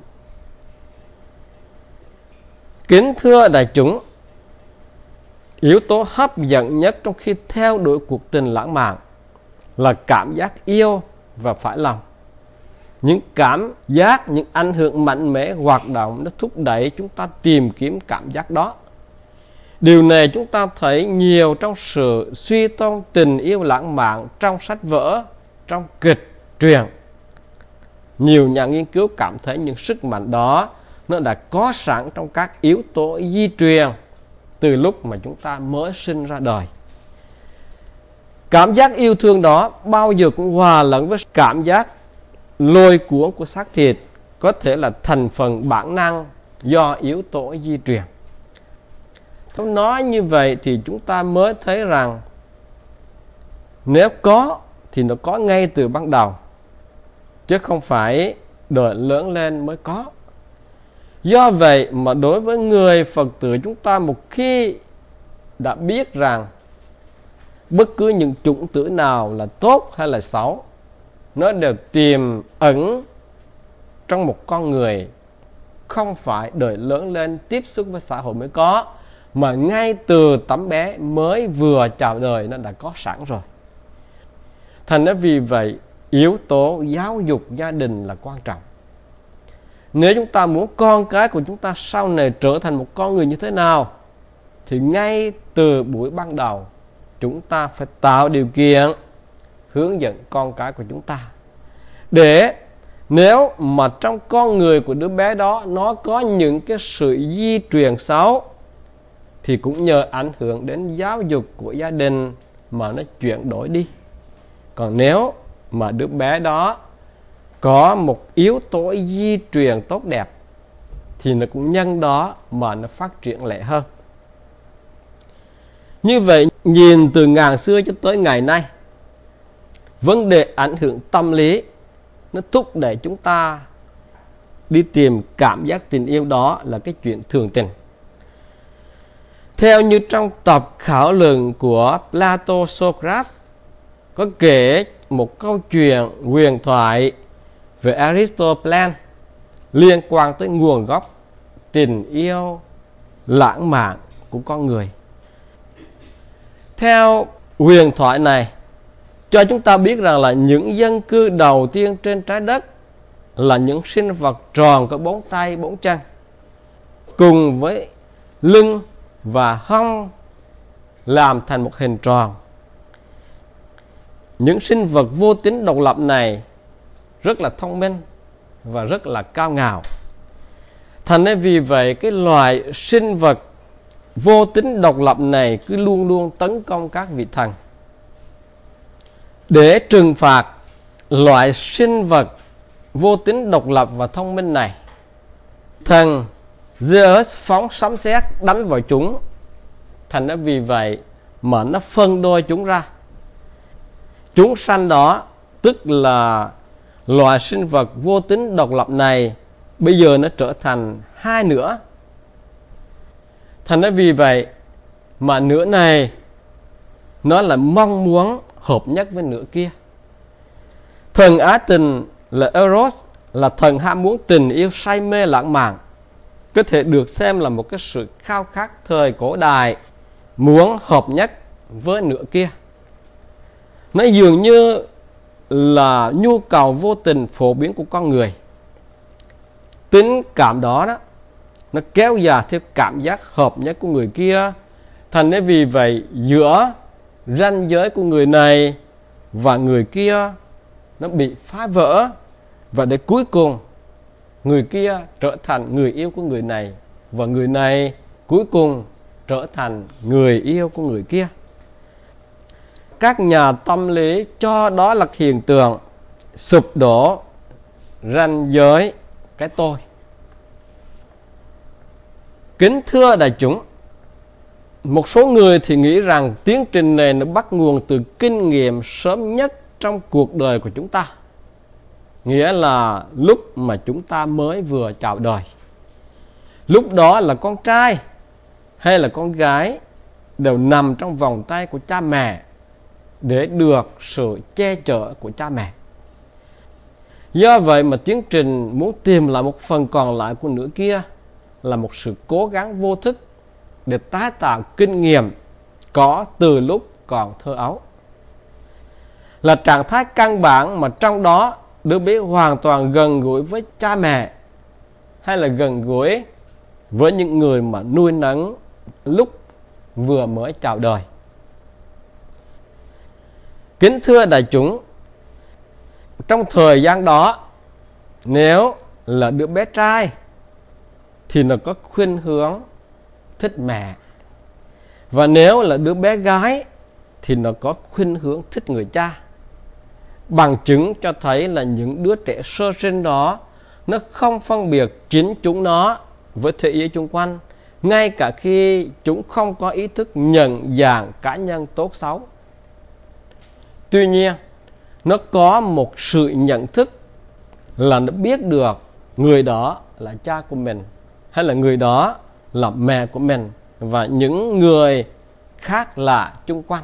Kính thưa đại chúng, yếu tố hấp dẫn nhất trong khi theo đuổi cuộc tình lãng mạn là cảm giác yêu và phải lòng. Những cảm giác, những ảnh hưởng mạnh mẽ hoạt động nó thúc đẩy chúng ta tìm kiếm cảm giác đó. Điều này chúng ta thấy nhiều trong sự suy tôn tình yêu lãng mạn trong sách vở, trong kịch truyện. Nhiều nhà nghiên cứu cảm thấy những sức mạnh đó nó đã có sẵn trong các yếu tố di truyền từ lúc mà chúng ta mới sinh ra đời. Cảm giác yêu thương đó bao giờ cũng hòa lẫn với cảm giác lôi cuốn của xác thịt, có thể là thành phần bản năng do yếu tố di truyền. Tôi nói như vậy thì chúng ta mới thấy rằng nếu có thì nó có ngay từ ban đầu, chứ không phải đợi lớn lên mới có. Do vậy mà đối với người Phật tử chúng ta, một khi đã biết rằng bất cứ những chủng tử nào là tốt hay là xấu, nó đều tiềm ẩn trong một con người, không phải đợi lớn lên tiếp xúc với xã hội mới có, mà ngay từ tấm bé mới vừa chào đời nó đã có sẵn rồi. Thành ra vì vậy yếu tố giáo dục gia đình là quan trọng. Nếu chúng ta muốn con cái của chúng ta sau này trở thành một con người như thế nào, thì ngay từ buổi ban đầu chúng ta phải tạo điều kiện hướng dẫn con cái của chúng ta. Để nếu mà trong con người của đứa bé đó nó có những cái sự di truyền xấu, thì cũng nhờ ảnh hưởng đến giáo dục của gia đình mà nó chuyển đổi đi. Còn nếu mà đứa bé đó có một yếu tố di truyền tốt đẹp thì nó cũng nhân đó mà nó phát triển lẹ hơn. Như vậy, nhìn từ ngàn xưa cho tới ngày nay, vấn đề ảnh hưởng tâm lý nó thúc đẩy chúng ta đi tìm cảm giác tình yêu, đó là cái chuyện thường tình. Theo như trong tập khảo luận của Plato Socrates có kể một câu chuyện huyền thoại về Aristophanes liên quan tới nguồn gốc tình yêu lãng mạn của con người. Theo huyền thoại này cho chúng ta biết rằng là những dân cư đầu tiên trên trái đất là những sinh vật tròn có 4 tay 4 chân, cùng với lưng và hông làm thành một hình tròn. Những sinh vật vô tính độc lập này rất là thông minh và rất là cao ngạo. Thành ra vì vậy cái loài sinh vật vô tính độc lập này cứ luôn luôn tấn công các vị thần. Để trừng phạt loại sinh vật vô tính độc lập và thông minh này, thần Zeus phóng sấm sét đánh vào chúng. Thành ra vì vậy mà nó phân đôi chúng ra. Chúng sanh đó, tức là loài sinh vật vô tính độc lập này, bây giờ nó trở thành hai nửa. Thành ra vì vậy mà nửa này nó là mong muốn hợp nhất với nửa kia. Thần ái tình là Eros, là thần ham muốn tình yêu say mê lãng mạn, có thể được xem là một cái sự khao khát thời cổ đại, muốn hợp nhất với nửa kia. Nó dường như là nhu cầu vô tình phổ biến của con người. Tính cảm đó nó kéo dài theo cảm giác hợp nhất của người kia. Thành ra vì vậy giữa ranh giới của người này và người kia nó bị phá vỡ, và để cuối cùng người kia trở thành người yêu của người này, và người này cuối cùng trở thành người yêu của người kia. Các nhà tâm lý cho đó là hiện tượng sụp đổ ranh giới cái tôi. Kính thưa đại chúng, một số người thì nghĩ rằng tiến trình này nó bắt nguồn từ kinh nghiệm sớm nhất trong cuộc đời của chúng ta, nghĩa là lúc mà chúng ta mới vừa chào đời. Lúc đó là con trai hay là con gái đều nằm trong vòng tay của cha mẹ để được sự che chở của cha mẹ. Do vậy mà tiến trình muốn tìm lại một phần còn lại của nửa kia là một sự cố gắng vô thức để tái tạo kinh nghiệm có từ lúc còn thơ ấu. Là trạng thái căn bản mà trong đó đứa bé hoàn toàn gần gũi với cha mẹ hay là gần gũi với những người mà nuôi nấng lúc vừa mới chào đời. Kính thưa đại chúng, trong thời gian đó, nếu là đứa bé trai thì nó có khuynh hướng thích mẹ, và nếu là đứa bé gái thì nó có khuynh hướng thích người cha. Bằng chứng cho thấy là những đứa trẻ sơ sinh đó nó không phân biệt chính chúng nó với thế giới xung quanh, ngay cả khi chúng không có ý thức nhận dạng cá nhân tốt xấu. Tuy nhiên, nó có một sự nhận thức là nó biết được người đó là cha của mình hay là người đó là mẹ của mình và những người khác lạ chung quanh.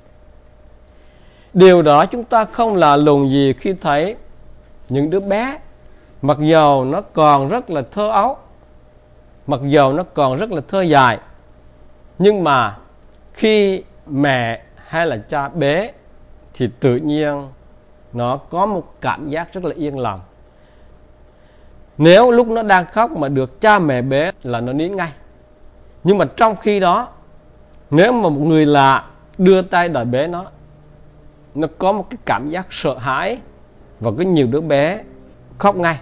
Điều đó chúng ta không lạ lùng gì khi thấy những đứa bé mặc dầu nó còn rất là thơ ấu, mặc dầu nó còn rất là thơ dại, nhưng mà khi mẹ hay là cha bế thì tự nhiên nó có một cảm giác rất là yên lòng. Nếu lúc nó đang khóc mà được cha mẹ bế là nó nín ngay. Nhưng mà trong khi đó, nếu mà một người lạ đưa tay đòi bế nó có một cái cảm giác sợ hãi, và có nhiều đứa bé khóc ngay.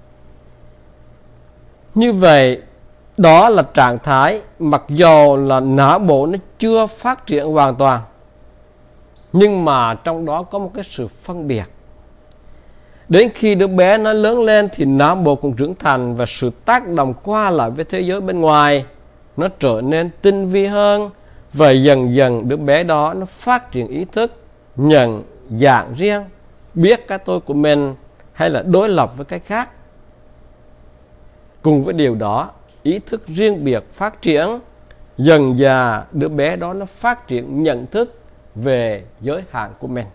Như vậy, đó là trạng thái mặc dầu là não bộ nó chưa phát triển hoàn toàn, nhưng mà trong đó có một cái sự phân biệt. Đến khi đứa bé nó lớn lên thì não bộ cũng trưởng thành, và sự tác động qua lại với thế giới bên ngoài nó trở nên tinh vi hơn, và dần dần đứa bé đó nó phát triển ý thức, nhận dạng riêng, biết cái tôi của mình hay là đối lập với cái khác. Cùng với điều đó, ý thức riêng biệt phát triển, dần dà đứa bé đó nó phát triển nhận thức về giới hạn của mình.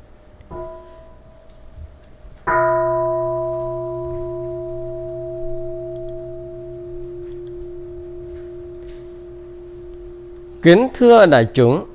Kính thưa đại chúng,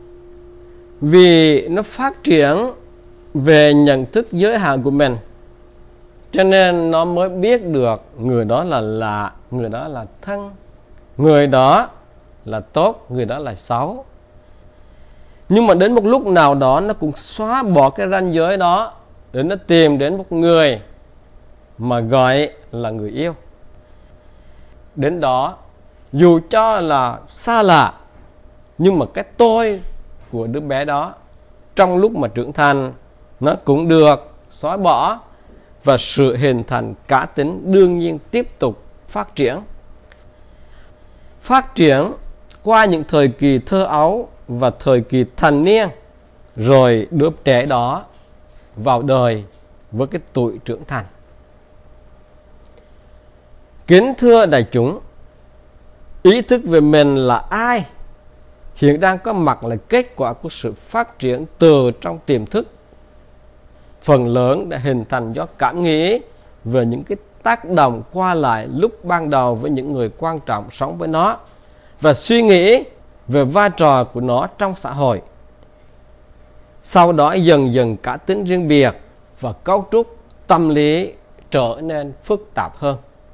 vì nó phát triển về nhận thức giới hạn của mình, cho nên nó mới biết được người đó là lạ, người đó là thân, người đó là tốt, người đó là xấu. Nhưng mà đến một lúc nào đó nó cũng xóa bỏ cái ranh giới đó để nó tìm đến một người mà gọi là người yêu. Đến đó, dù cho là xa lạ, nhưng mà cái tôi của đứa bé đó trong lúc mà trưởng thành nó cũng được xóa bỏ, và sự hình thành cá tính đương nhiên tiếp tục phát triển. Phát triển qua những thời kỳ thơ ấu và thời kỳ thành niên, rồi đứa trẻ đó vào đời với cái tuổi trưởng thành. Kính thưa đại chúng, ý thức về mình là ai hiện đang có mặt là kết quả của sự phát triển từ trong tiềm thức, phần lớn đã hình thành do cảm nghĩ về những cái tác động qua lại lúc ban đầu với những người quan trọng sống với nó, và suy nghĩ về vai trò của nó trong xã hội. Sau đó dần dần cá tính riêng biệt và cấu trúc tâm lý trở nên phức tạp hơn.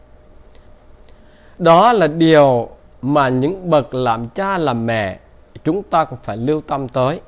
Đó là điều mà những bậc làm cha làm mẹ chúng ta cũng phải lưu tâm tới.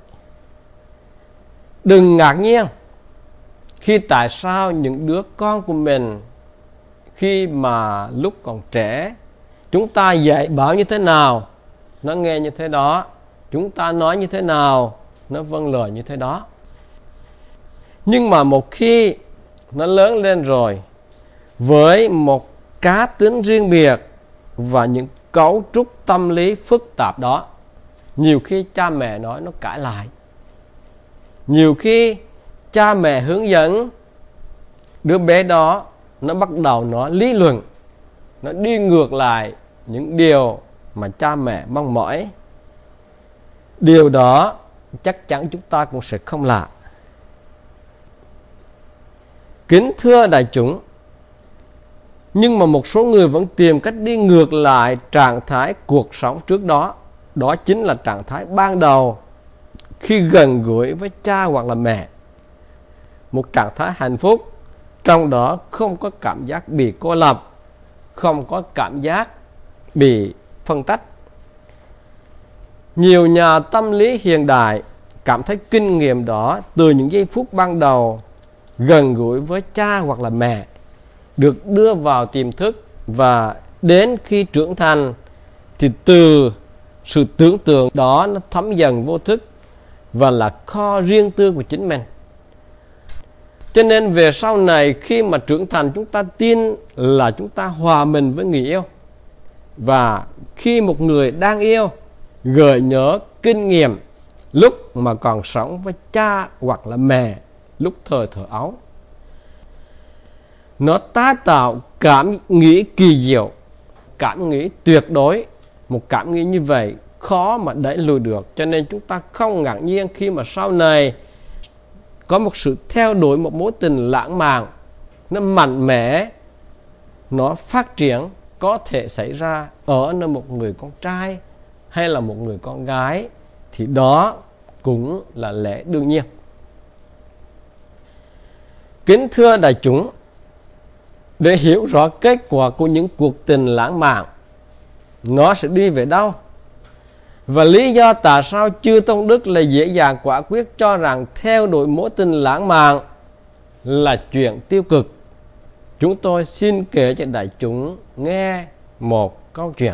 Đừng ngạc nhiên khi tại sao những đứa con của mình khi mà lúc còn trẻ, chúng ta dạy bảo như thế nào nó nghe như thế đó, chúng ta nói như thế nào nó vâng lời như thế đó. Nhưng mà một khi nó lớn lên rồi, với một cá tính riêng biệt và những cấu trúc tâm lý phức tạp đó. Nhiều khi cha mẹ nói nó cãi lại, nhiều khi cha mẹ hướng dẫn đứa bé đó, nó bắt đầu nó lý luận, nó đi ngược lại những điều mà cha mẹ mong mỏi. Điều đó chắc chắn chúng ta cũng sẽ không lạ. Kính thưa đại chúng, nhưng mà một số người vẫn tìm cách đi ngược lại trạng thái cuộc sống trước đó. Đó chính là trạng thái ban đầu khi gần gũi với cha hoặc là mẹ. Một trạng thái hạnh phúc, trong đó không có cảm giác bị cô lập, không có cảm giác bị phân tách. Nhiều nhà tâm lý hiện đại cảm thấy kinh nghiệm đó từ những giây phút ban đầu gần gũi với cha hoặc là mẹ được đưa vào tiềm thức, và đến khi trưởng thành thì từ sự tưởng tượng đó nó thấm dần vô thức và là kho riêng tư của chính mình. Cho nên về sau này khi mà trưởng thành, chúng ta tin là chúng ta hòa mình với người yêu. Và khi một người đang yêu gợi nhớ kinh nghiệm lúc mà còn sống với cha hoặc là mẹ lúc thời thơ ấu, nó tái tạo cảm nghĩ kỳ diệu, cảm nghĩ tuyệt đối. Một cảm nghĩ như vậy khó mà đẩy lùi được. Cho nên chúng ta không ngạc nhiên khi mà sau này có một sự theo đuổi một mối tình lãng mạn, nó mạnh mẽ, nó phát triển, có thể xảy ra ở nơi một người con trai hay là một người con gái, thì đó cũng là lẽ đương nhiên. Kính thưa đại chúng, để hiểu rõ kết quả của những cuộc tình lãng mạn, nó sẽ đi về đâu, và lý do tại sao chư Tông Đức lại dễ dàng quả quyết cho rằng theo đuổi mối tình lãng mạn là chuyện tiêu cực, chúng tôi xin kể cho đại chúng nghe một câu chuyện.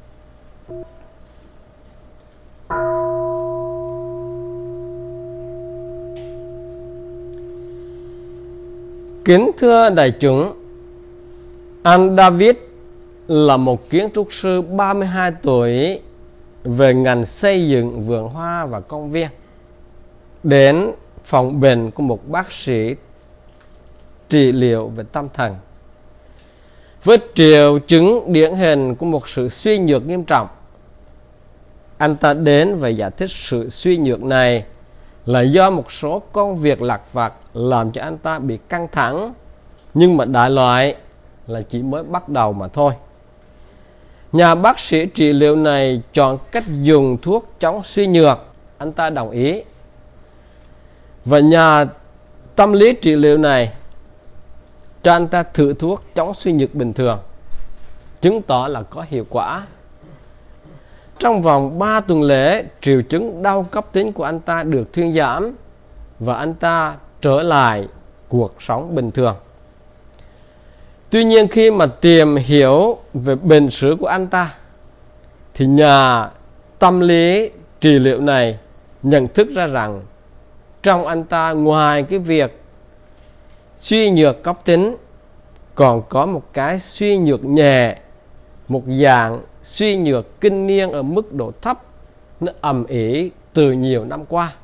Kính thưa đại chúng, anh David là một kiến trúc sư 32 tuổi về ngành xây dựng vườn hoa và công viên. Đến phòng bệnh của một bác sĩ trị liệu về tâm thần với triệu chứng điển hình của một sự suy nhược nghiêm trọng. Anh ta đến và giải thích sự suy nhược này là do một số công việc lặt vặt làm cho anh ta bị căng thẳng, nhưng mà đại loại là chỉ mới bắt đầu mà thôi. Nhà bác sĩ trị liệu này chọn cách dùng thuốc chống suy nhược, anh ta đồng ý. Và nhà tâm lý trị liệu này cho anh ta thử thuốc chống suy nhược bình thường, chứng tỏ là có hiệu quả. Trong vòng 3 tuần lễ, triệu chứng đau cấp tính của anh ta được thuyên giảm và anh ta trở lại cuộc sống bình thường. Tuy nhiên khi mà tìm hiểu về bệnh sử của anh ta, thì nhà tâm lý trị liệu này nhận thức ra rằng trong anh ta ngoài cái việc suy nhược cấp tính, còn có một cái suy nhược nhẹ, một dạng suy nhược kinh niên ở mức độ thấp, nó ầm ĩ từ nhiều năm qua.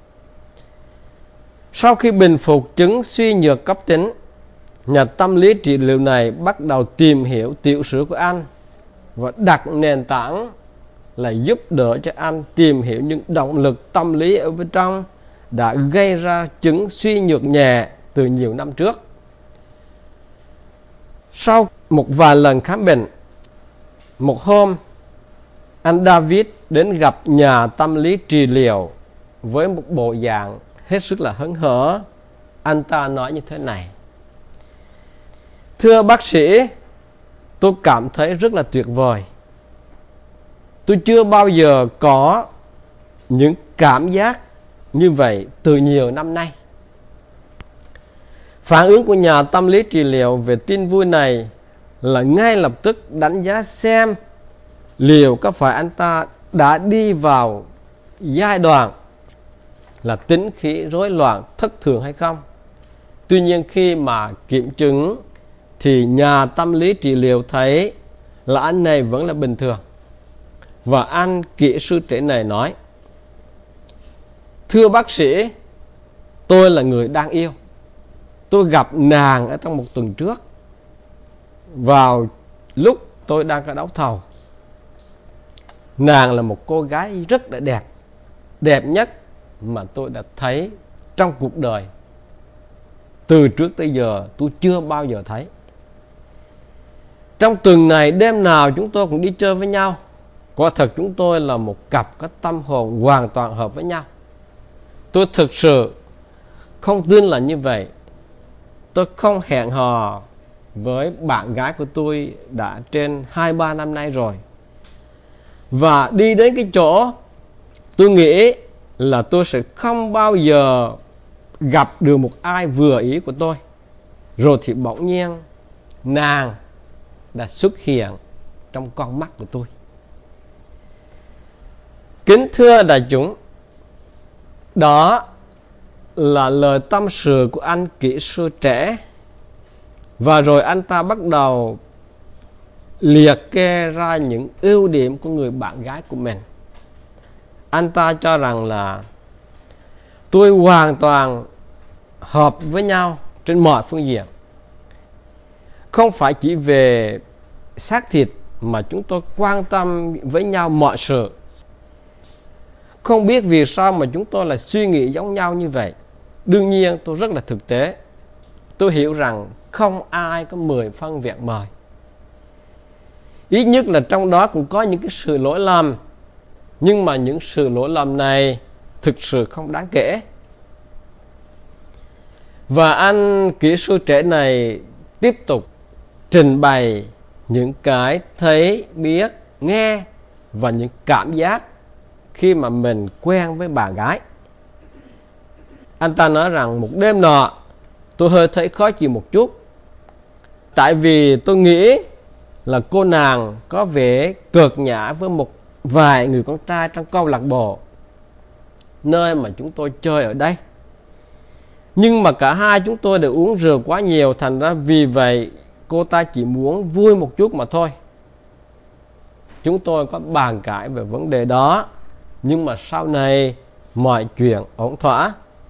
Sau khi bình phục chứng suy nhược cấp tính, nhà tâm lý trị liệu này bắt đầu tìm hiểu tiểu sử của anh và đặt nền tảng là giúp đỡ cho anh tìm hiểu những động lực tâm lý ở bên trong đã gây ra chứng suy nhược nhẹ từ nhiều năm trước. Sau một vài lần khám bệnh, một hôm anh David đến gặp nhà tâm lý trị liệu với một bộ dạng hết sức là hớn hở. Anh ta nói như thế này: "Thưa bác sĩ, tôi cảm thấy rất là tuyệt vời. Tôi chưa bao giờ có những cảm giác như vậy từ nhiều năm nay." Phản ứng của nhà tâm lý trị liệu về tin vui này là ngay lập tức đánh giá xem liệu có phải anh ta đã đi vào giai đoạn là tính khí rối loạn thất thường hay không. Tuy nhiên khi mà kiểm chứng thì nhà tâm lý trị liệu thấy là anh này vẫn là bình thường. Và anh kỹ sư trẻ này nói: thưa bác sĩ, tôi là người đang yêu. Tôi gặp nàng ở trong một tuần trước, vào lúc tôi đang có đấu thầu. Nàng là một cô gái rất là đẹp, đẹp nhất mà tôi đã thấy trong cuộc đời. Từ trước tới giờ tôi chưa bao giờ thấy. Trong tuần này đêm nào chúng tôi cũng đi chơi với nhau. Quả thật chúng tôi là một cặp có tâm hồn hoàn toàn hợp với nhau. Tôi thực sự không tin là như vậy. Tôi không hẹn hò với bạn gái của tôi đã trên 2-3 năm nay rồi. Và đi đến cái chỗ tôi nghĩ là tôi sẽ không bao giờ gặp được một ai vừa ý của tôi. Rồi thì bỗng nhiên nàng đã xuất hiện trong con mắt của tôi. Kính thưa đại chúng, đó là lời tâm sự của anh kỹ sư trẻ. Và rồi anh ta bắt đầu liệt kê ra những ưu điểm của người bạn gái của mình. Anh ta cho rằng là tôi hoàn toàn hợp với nhau trên mọi phương diện. Không phải chỉ về xác thịt mà chúng tôi quan tâm với nhau mọi sự. Không biết vì sao mà chúng tôi lại suy nghĩ giống nhau như vậy. Đương nhiên tôi rất là thực tế. Tôi hiểu rằng không ai có 10 phân vẹn mời. Ít nhất là trong đó cũng có những cái sự lỗi lầm. Nhưng mà những sự lỗi lầm này thực sự không đáng kể. Và anh kỹ sư trẻ này tiếp tục trình bày những cái thấy, biết, nghe và những cảm giác khi mà mình quen với bà gái. Anh ta nói rằng một đêm nọ tôi hơi thấy khó chịu một chút. Tại vì tôi nghĩ là cô nàng có vẻ cợt nhã với một vài người con trai trong câu lạc bộ nơi mà chúng tôi chơi ở đây. Nhưng mà cả hai chúng tôi đều uống rượu quá nhiều, thành ra vì vậy cô ta chỉ muốn vui một chút mà thôi. Chúng tôi có bàn cãi về vấn đề đó, nhưng mà sau này mọi chuyện ổn thỏa.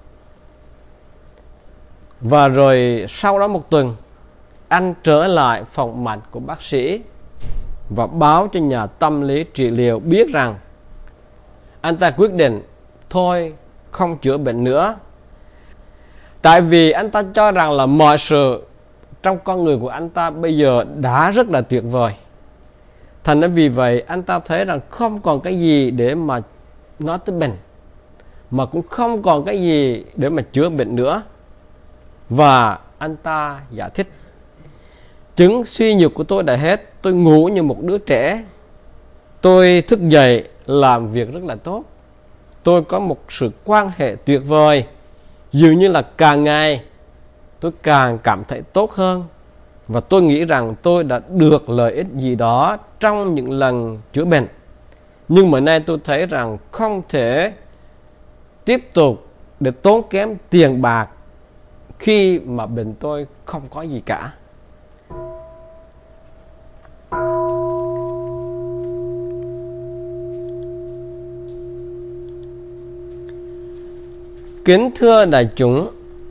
Và rồi sau đó một tuần, anh trở lại phòng mạch của bác sĩ và báo cho nhà tâm lý trị liệu biết rằng anh ta quyết định thôi không chữa bệnh nữa. Tại vì anh ta cho rằng là mọi sự trong con người của anh ta bây giờ đã rất là tuyệt vời. Thành ra vì vậy anh ta thấy rằng không còn cái gì để mà nói tới bệnh, mà cũng không còn cái gì để mà chữa bệnh nữa. Và anh ta giải thích: chứng suy nhược của tôi đã hết. Tôi ngủ như một đứa trẻ. Tôi thức dậy làm việc rất là tốt. Tôi có một sự quan hệ tuyệt vời. Dường như là càng ngày tôi càng cảm thấy tốt hơn. Và tôi nghĩ rằng tôi đã được lợi ích gì đó trong những lần chữa bệnh. Nhưng mà nay tôi thấy rằng không thể tiếp tục để tốn kém tiền bạc khi mà bệnh tôi không có gì cả. Kính thưa đại chúng,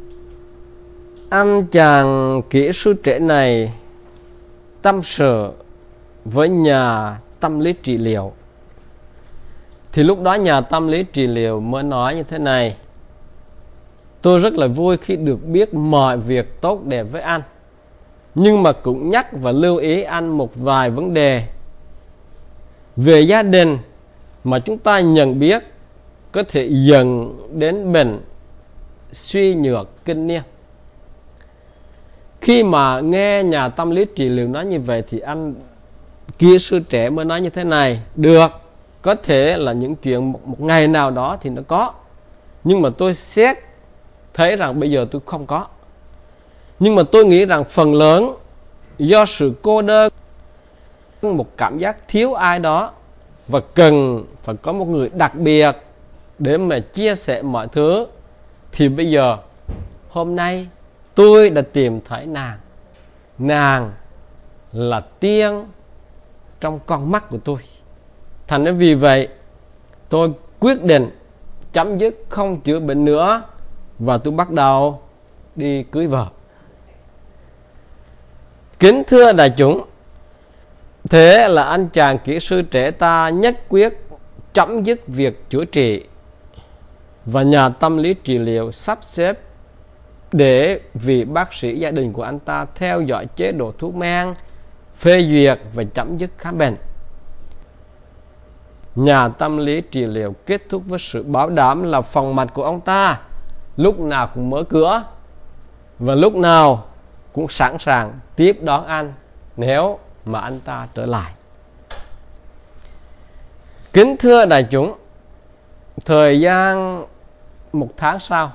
anh chàng kỹ sư trẻ này tâm sự với nhà tâm lý trị liệu. Thì lúc đó nhà tâm lý trị liệu mới nói như thế này: tôi rất là vui khi được biết mọi việc tốt đẹp với anh, nhưng mà cũng nhắc và lưu ý anh một vài vấn đề về gia đình mà chúng ta nhận biết có thể dẫn đến bệnh suy nhược kinh niên. Khi mà nghe nhà tâm lý trị liệu nói như vậy thì anh kỹ sư trẻ mới nói như thế này: được, có thể là những chuyện một ngày nào đó thì nó có, nhưng mà tôi xét thấy rằng bây giờ tôi không có. Nhưng mà tôi nghĩ rằng phần lớn do sự cô đơn, một cảm giác thiếu ai đó và cần phải có một người đặc biệt để mà chia sẻ mọi thứ. Thì bây giờ hôm nay tôi đã tìm thấy nàng. nàng là tiên trong con mắt của tôi. Thành ra vì vậy tôi quyết định chấm dứt không chữa bệnh nữa, và tôi bắt đầu đi cưới vợ. Kính thưa đại chúng, thế là anh chàng kỹ sư trẻ ta nhất quyết chấm dứt việc chữa trị, và nhà tâm lý trị liệu sắp xếp để vị bác sĩ gia đình của anh ta theo dõi chế độ thuốc men, phê duyệt và chấm dứt khám bệnh. Nhà tâm lý trị liệu kết thúc với sự bảo đảm là phòng mạch của ông ta lúc nào cũng mở cửa và lúc nào cũng sẵn sàng tiếp đón anh nếu mà anh ta trở lại. Kính thưa đại chúng, thời gian 1 tháng sau,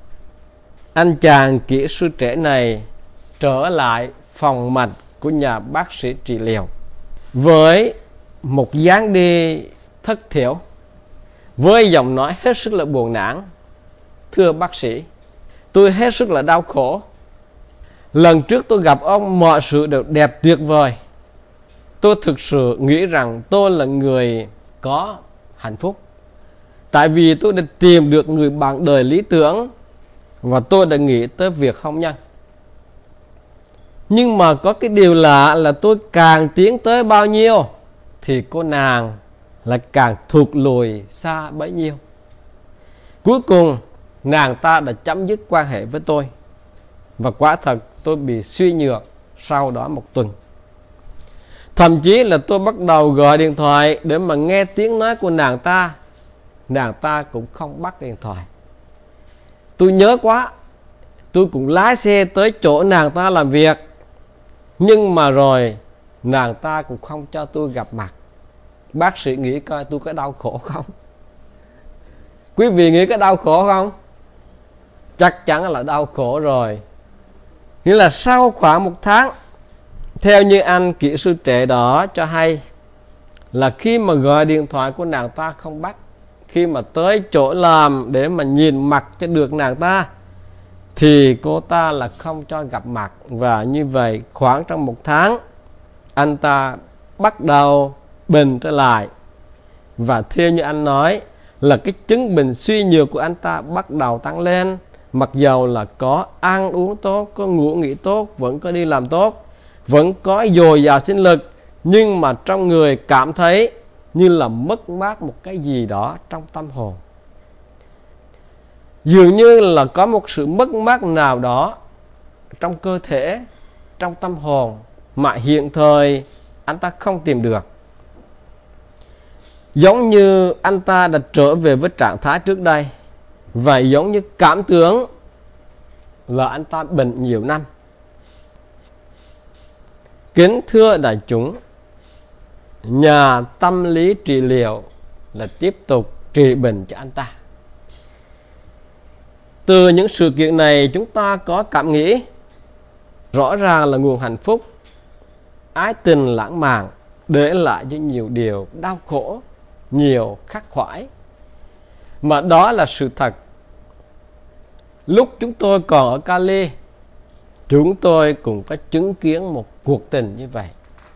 anh chàng kỹ sư trẻ này trở lại phòng mạch của nhà bác sĩ trị liệu với một dáng đi thất thểu, với giọng nói hết sức là buồn nản. Thưa bác sĩ, tôi hết sức là đau khổ. Lần trước tôi gặp ông mọi sự đều đẹp tuyệt vời. Tôi thực sự nghĩ rằng tôi là người có hạnh phúc, tại vì tôi đã tìm được người bạn đời lý tưởng và tôi đã nghĩ tới việc hôn nhân. Nhưng mà có cái điều lạ là tôi càng tiến tới bao nhiêu thì cô nàng lại càng thụt lùi xa bấy nhiêu. Cuối cùng nàng ta đã chấm dứt quan hệ với tôi, và quả thật tôi bị suy nhược sau đó 1 tuần. Thậm chí là tôi bắt đầu gọi điện thoại để mà nghe tiếng nói của nàng ta cũng không bắt điện thoại. Tôi nhớ quá, tôi cũng lái xe tới chỗ nàng ta làm việc, nhưng mà rồi nàng ta cũng không cho tôi gặp mặt. Bác sĩ nghĩ coi tôi có đau khổ không? Quý vị nghĩ có đau khổ không? Chắc chắn là đau khổ rồi. Nghĩa là sau khoảng 1 tháng, theo như anh kỹ sư trẻ đó cho hay, là khi mà gọi điện thoại của nàng ta không bắt, khi mà tới chỗ làm để mà nhìn mặt cho được nàng ta, thì cô ta là không cho gặp mặt. Và như vậy khoảng trong 1 tháng, anh ta bắt đầu bệnh trở lại. Và theo như anh nói là cái chứng bệnh suy nhược của anh ta bắt đầu tăng lên. Mặc dầu là có ăn uống tốt, có ngủ nghỉ tốt, vẫn có đi làm tốt, vẫn có dồi dào sinh lực, nhưng mà trong người cảm thấy như là mất mát một cái gì đó trong tâm hồn. Dường như là có một sự mất mát nào đó trong cơ thể, trong tâm hồn mà hiện thời anh ta không tìm được. Giống như anh ta đã trở về với trạng thái trước đây, và giống như cảm tưởng là anh ta bệnh nhiều năm. Kính thưa đại chúng, nhà tâm lý trị liệu là tiếp tục trị bệnh cho anh ta. Từ những sự kiện này chúng ta có cảm nghĩ rõ ràng là nguồn hạnh phúc, ái tình lãng mạn để lại cho nhiều điều đau khổ, nhiều khắc khoải. Mà đó là sự thật. Lúc chúng tôi còn ở Cali, chúng tôi cũng có chứng kiến một cuộc tình như vậy.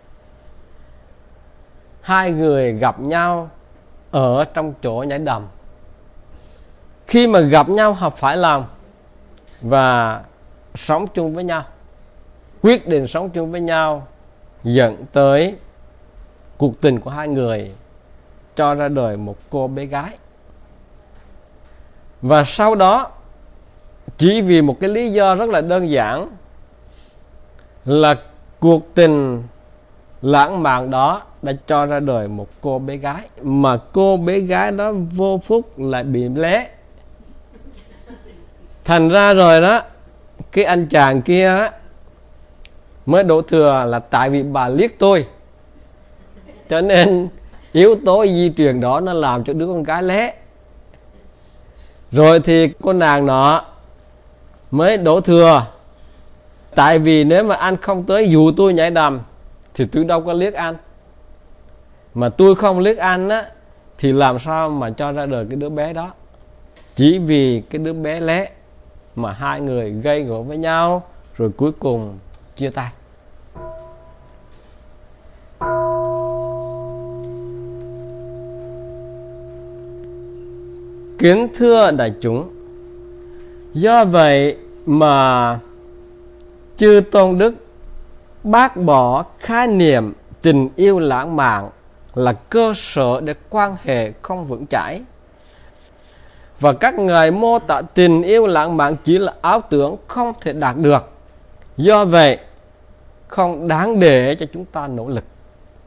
2 người gặp nhau ở trong chỗ nhảy đầm. Khi mà gặp nhau hợp phải lòng và sống chung với nhau, quyết định sống chung với nhau, dẫn tới cuộc tình của 2 người cho ra đời một cô bé gái. Và sau đó, chỉ vì một cái lý do rất là đơn giản là cuộc tình lãng mạn đó đã cho ra đời một cô bé gái, mà cô bé gái đó vô phúc lại bị lé. Thành ra rồi đó, cái anh chàng kia đó, mới đổ thừa là tại vì bà liếc tôi, cho nên yếu tố di truyền đó nó làm cho đứa con gái lé. Rồi thì cô nàng nọ mới đổ thừa, tại vì nếu mà anh không tới dụ tôi nhảy đầm thì tôi đâu có liếc anh, mà tôi không liếc anh á thì làm sao mà cho ra đời cái đứa bé đó. Chỉ vì cái đứa bé lé mà 2 người gây gổ với nhau, rồi cuối cùng chia tay. Kính thưa đại chúng, do vậy mà chư tôn đức bác bỏ khái niệm tình yêu lãng mạn là cơ sở để quan hệ không vững chãi, và các ngài mô tả tình yêu lãng mạn chỉ là ảo tưởng không thể đạt được, do vậy không đáng để cho chúng ta nỗ lực.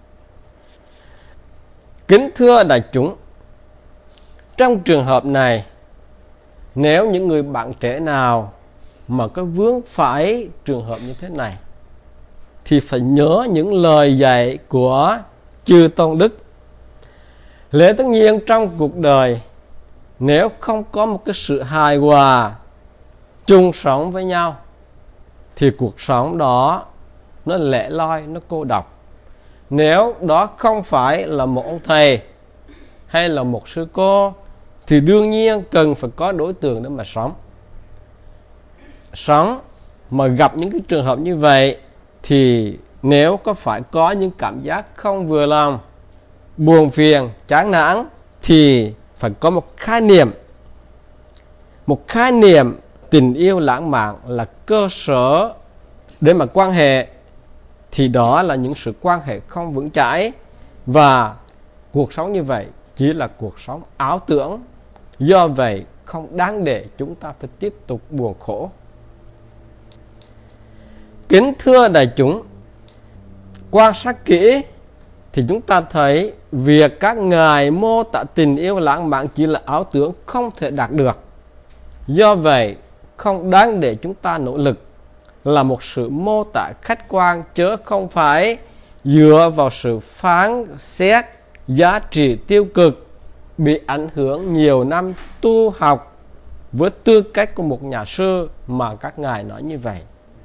Kính thưa đại chúng, trong trường hợp này, nếu những người bạn trẻ nào mà có vướng phải trường hợp như thế này thì phải nhớ những lời dạy của chư tôn đức. Lẽ tất nhiên trong cuộc đời, nếu không có một cái sự hài hòa chung sống với nhau thì cuộc sống đó nó lẻ loi, nó cô độc. Nếu đó không phải là một ông thầy hay là một sư cô thì đương nhiên cần phải có đối tượng để mà sống. Mà gặp những cái trường hợp như vậy thì nếu có phải có những cảm giác không vừa lòng, buồn phiền, chán nản thì phải có một khái niệm tình yêu lãng mạn là cơ sở để mà quan hệ, thì đó là những sự quan hệ không vững chãi, và cuộc sống như vậy chỉ là cuộc sống ảo tưởng, do vậy không đáng để chúng ta phải tiếp tục buồn khổ. Kính thưa đại chúng, quan sát kỹ thì chúng ta thấy việc các ngài mô tả tình yêu lãng mạn chỉ là ảo tưởng không thể đạt được, do vậy không đáng để chúng ta nỗ lực, là một sự mô tả khách quan chớ không phải dựa vào sự phán xét giá trị tiêu cực bị ảnh hưởng nhiều năm tu học với tư cách của một nhà sư mà các ngài nói như vậy.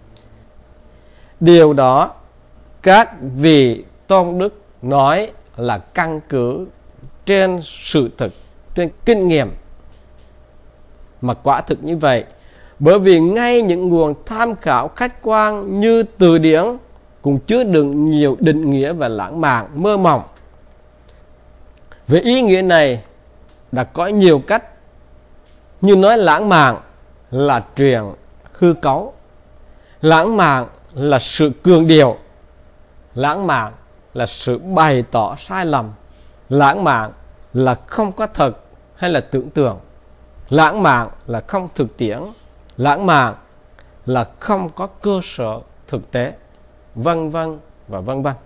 Điều đó các vị tôn đức nói là căn cứ trên sự thực, trên kinh nghiệm. Mà quả thực như vậy, bởi vì ngay những nguồn tham khảo khách quan như từ điển cũng chứa đựng nhiều định nghĩa về lãng mạn mơ mộng. Về ý nghĩa này đã có nhiều cách, như nói lãng mạn là chuyện hư cấu, lãng mạn là sự cường điệu, lãng mạn là sự bày tỏ sai lầm, lãng mạn là không có thật hay là tưởng tượng, lãng mạn là không thực tiễn, lãng mạn là không có cơ sở thực tế, vân vân và vân vân.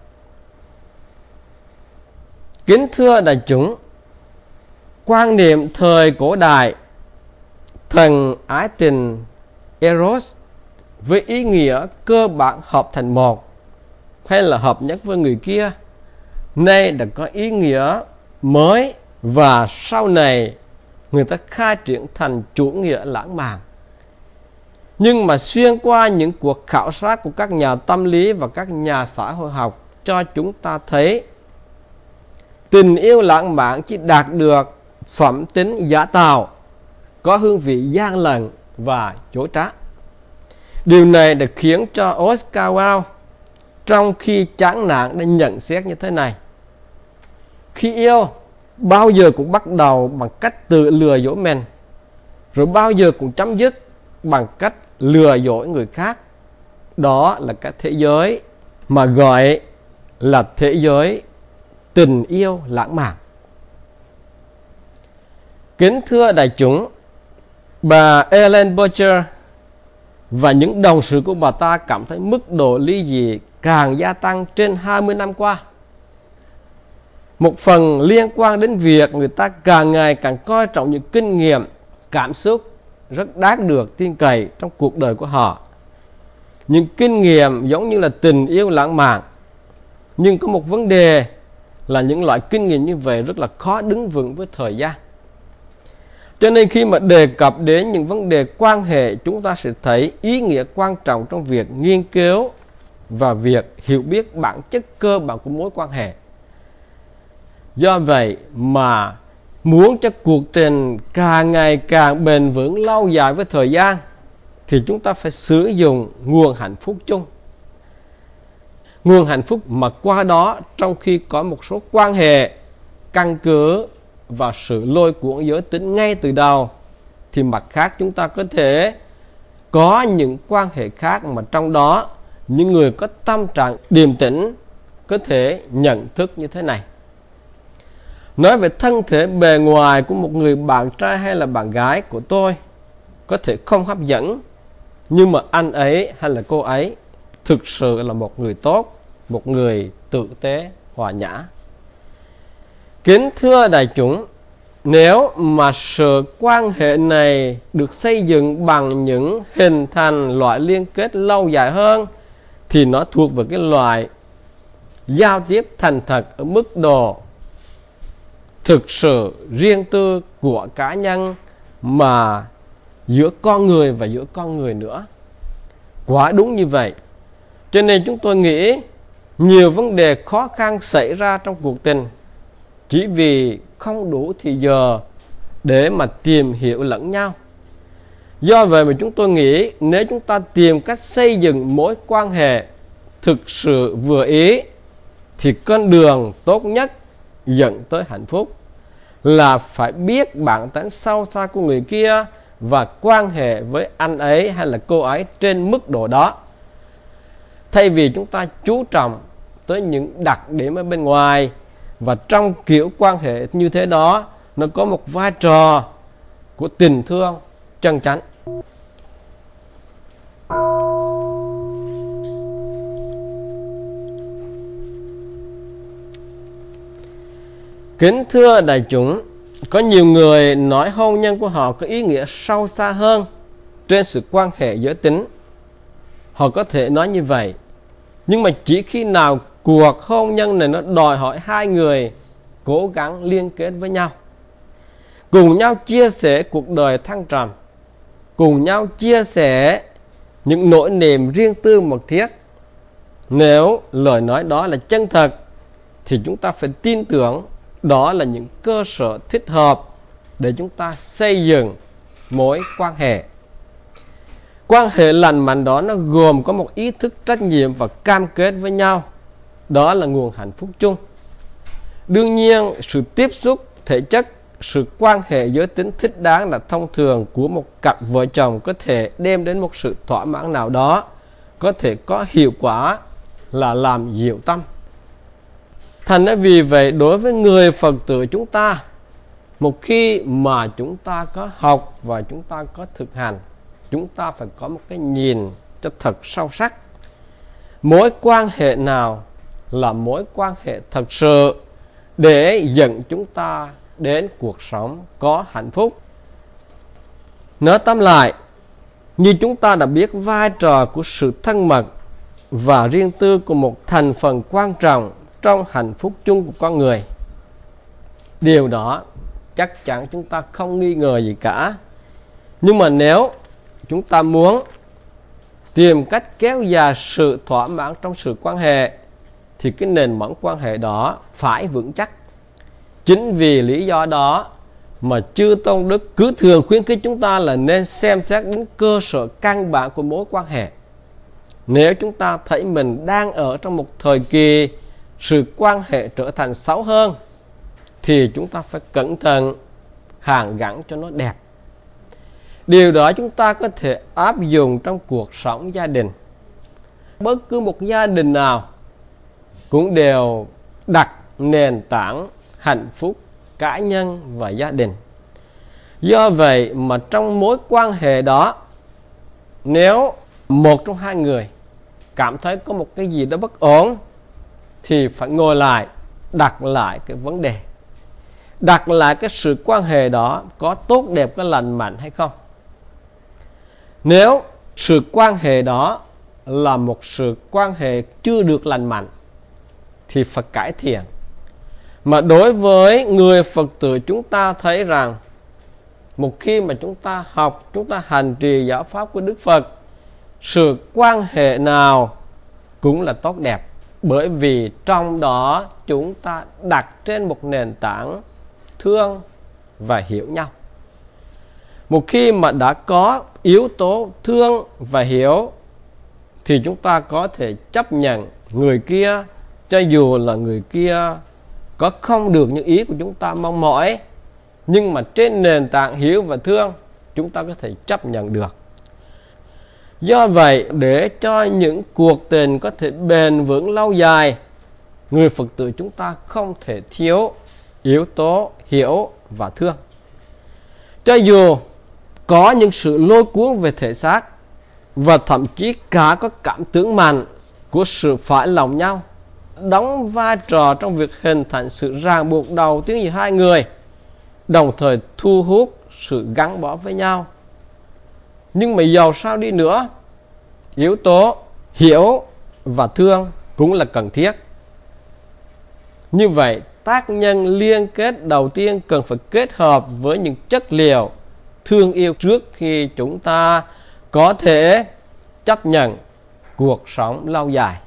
Kính thưa đại chúng, quan niệm thời cổ đại thần ái tình Eros với ý nghĩa cơ bản hợp thành một hay là hợp nhất với người kia, nay đã có ý nghĩa mới, và sau này người ta khai triển thành chủ nghĩa lãng mạn. Nhưng mà xuyên qua những cuộc khảo sát của các nhà tâm lý và các nhà xã hội học cho chúng ta thấy tình yêu lãng mạn chỉ đạt được phẩm tính giả tạo, có hương vị gian lận và dối trá. Điều này đã khiến cho Oscar Wilde trong khi chán nản đã nhận xét như thế này: khi yêu, bao giờ cũng bắt đầu bằng cách tự lừa dối mình, rồi bao giờ cũng chấm dứt bằng cách lừa dối người khác. Đó là cái thế giới mà gọi là thế giới tình yêu lãng mạn. Kính thưa đại chúng, bà Ellen Butcher và những đồng sự của bà ta cảm thấy mức độ ly dị càng gia tăng trên 20 năm qua. Một phần liên quan đến việc người ta càng ngày càng coi trọng những kinh nghiệm, cảm xúc rất đáng được tin cậy trong cuộc đời của họ. Những kinh nghiệm giống như là tình yêu lãng mạn. Nhưng có một vấn đề là những loại kinh nghiệm như vậy rất là khó đứng vững với thời gian. Cho nên khi mà đề cập đến những vấn đề quan hệ, chúng ta sẽ thấy ý nghĩa quan trọng trong việc nghiên cứu và việc hiểu biết bản chất cơ bản của mối quan hệ. Do vậy mà muốn cho cuộc tình càng ngày càng bền vững lâu dài với thời gian thì chúng ta phải sử dụng nguồn hạnh phúc chung. Nguồn hạnh phúc mà qua đó trong khi có một số quan hệ căn cứ vào sự lôi cuốn giới tính ngay từ đầu, thì mặt khác chúng ta có thể có những quan hệ khác mà trong đó những người có tâm trạng điềm tĩnh có thể nhận thức như thế này. Nói về thân thể bề ngoài của một người bạn trai hay là bạn gái của tôi có thể không hấp dẫn, nhưng mà anh ấy hay là cô ấy thực sự là một người tốt, một người tử tế, hòa nhã. Kính thưa đại chúng, nếu mà sự quan hệ này được xây dựng bằng những hình thành loại liên kết lâu dài hơn, thì nó thuộc về cái loại giao tiếp thành thật ở mức độ thực sự riêng tư của cá nhân, mà giữa con người và giữa con người nữa. Quả đúng như vậy. Cho nên chúng tôi nghĩ nhiều vấn đề khó khăn xảy ra trong cuộc tình chỉ vì không đủ thì giờ để mà tìm hiểu lẫn nhau. Do vậy mà chúng tôi nghĩ nếu chúng ta tìm cách xây dựng mối quan hệ thực sự vừa ý, thì con đường tốt nhất dẫn tới hạnh phúc là phải biết bản tánh sâu xa của người kia và quan hệ với anh ấy hay là cô ấy trên mức độ đó, thay vì chúng ta chú trọng tới những đặc điểm ở bên ngoài. Và trong kiểu quan hệ như thế đó, nó có một vai trò của tình thương chân chánh. Kính thưa đại chúng, có nhiều người nói hôn nhân của họ có ý nghĩa sâu xa hơn trên sự quan hệ giới tính. Họ có thể nói như vậy, nhưng mà chỉ khi nào cuộc hôn nhân này nó đòi hỏi hai người cố gắng liên kết với nhau, cùng nhau chia sẻ cuộc đời thăng trầm, cùng nhau chia sẻ những nỗi niềm riêng tư mật thiết. Nếu lời nói đó là chân thật, thì chúng ta phải tin tưởng đó là những cơ sở thích hợp để chúng ta xây dựng mối quan hệ. Quan hệ lành mạnh đó nó gồm có một ý thức trách nhiệm và cam kết với nhau. Đó là nguồn hạnh phúc chung. Đương nhiên, sự tiếp xúc thể chất, sự quan hệ giới tính thích đáng là thông thường của một cặp vợ chồng có thể đem đến một sự thỏa mãn nào đó, có thể có hiệu quả là làm dịu tâm. Thành ra vì vậy, đối với người Phật tử chúng ta, một khi mà chúng ta có học và chúng ta có thực hành, chúng ta phải có một cái nhìn cho thật sâu sắc. Mối quan hệ nào là mối quan hệ thật sự để dẫn chúng ta đến cuộc sống có hạnh phúc? Nói tóm lại, như chúng ta đã biết vai trò của sự thân mật và riêng tư của một thành phần quan trọng trong hạnh phúc chung của con người. Điều đó chắc chắn chúng ta không nghi ngờ gì cả. Nhưng mà nếu chúng ta muốn tìm cách kéo dài sự thỏa mãn trong sự quan hệ, thì cái nền móng quan hệ đó phải vững chắc. Chính vì lý do đó mà Chư Tôn Đức cứ thường khuyến khích chúng ta là nên xem xét đến cơ sở căn bản của mối quan hệ. Nếu chúng ta thấy mình đang ở trong một thời kỳ sự quan hệ trở thành xấu hơn, thì chúng ta phải cẩn thận hàn gắn cho nó đẹp. Điều đó chúng ta có thể áp dụng trong cuộc sống gia đình. Bất cứ một gia đình nào cũng đều đặt nền tảng hạnh phúc cá nhân và gia đình. Do vậy mà trong mối quan hệ đó, nếu một trong hai người cảm thấy có một cái gì đó bất ổn, thì phải ngồi lại, đặt lại cái vấn đề, đặt lại cái sự quan hệ đó có tốt đẹp, có lành mạnh hay không. Nếu sự quan hệ đó là một sự quan hệ chưa được lành mạnh, thì phải cải thiện. Mà đối với người Phật tử, chúng ta thấy rằng một khi mà chúng ta học, chúng ta hành trì giáo pháp của Đức Phật, sự quan hệ nào cũng là tốt đẹp, bởi vì trong đó chúng ta đặt trên một nền tảng thương và hiểu nhau. Một khi mà đã có yếu tố thương và hiểu, thì chúng ta có thể chấp nhận người kia, cho dù là người kia có không được như ý của chúng ta mong mỏi, nhưng mà trên nền tảng hiểu và thương, chúng ta có thể chấp nhận được. Do vậy, để cho những cuộc tình có thể bền vững lâu dài, người Phật tử chúng ta không thể thiếu yếu tố hiểu và thương. Cho dù có những sự lôi cuốn về thể xác và thậm chí cả có cảm tưởng mạnh của sự phải lòng nhau, đóng vai trò trong việc hình thành sự ràng buộc đầu tiên giữa hai người, đồng thời thu hút sự gắn bó với nhau. Nhưng mà dầu sao đi nữa, yếu tố hiểu và thương cũng là cần thiết. Như vậy, tác nhân liên kết đầu tiên cần phải kết hợp với những chất liệu thương yêu trước khi chúng ta có thể chấp nhận cuộc sống lâu dài.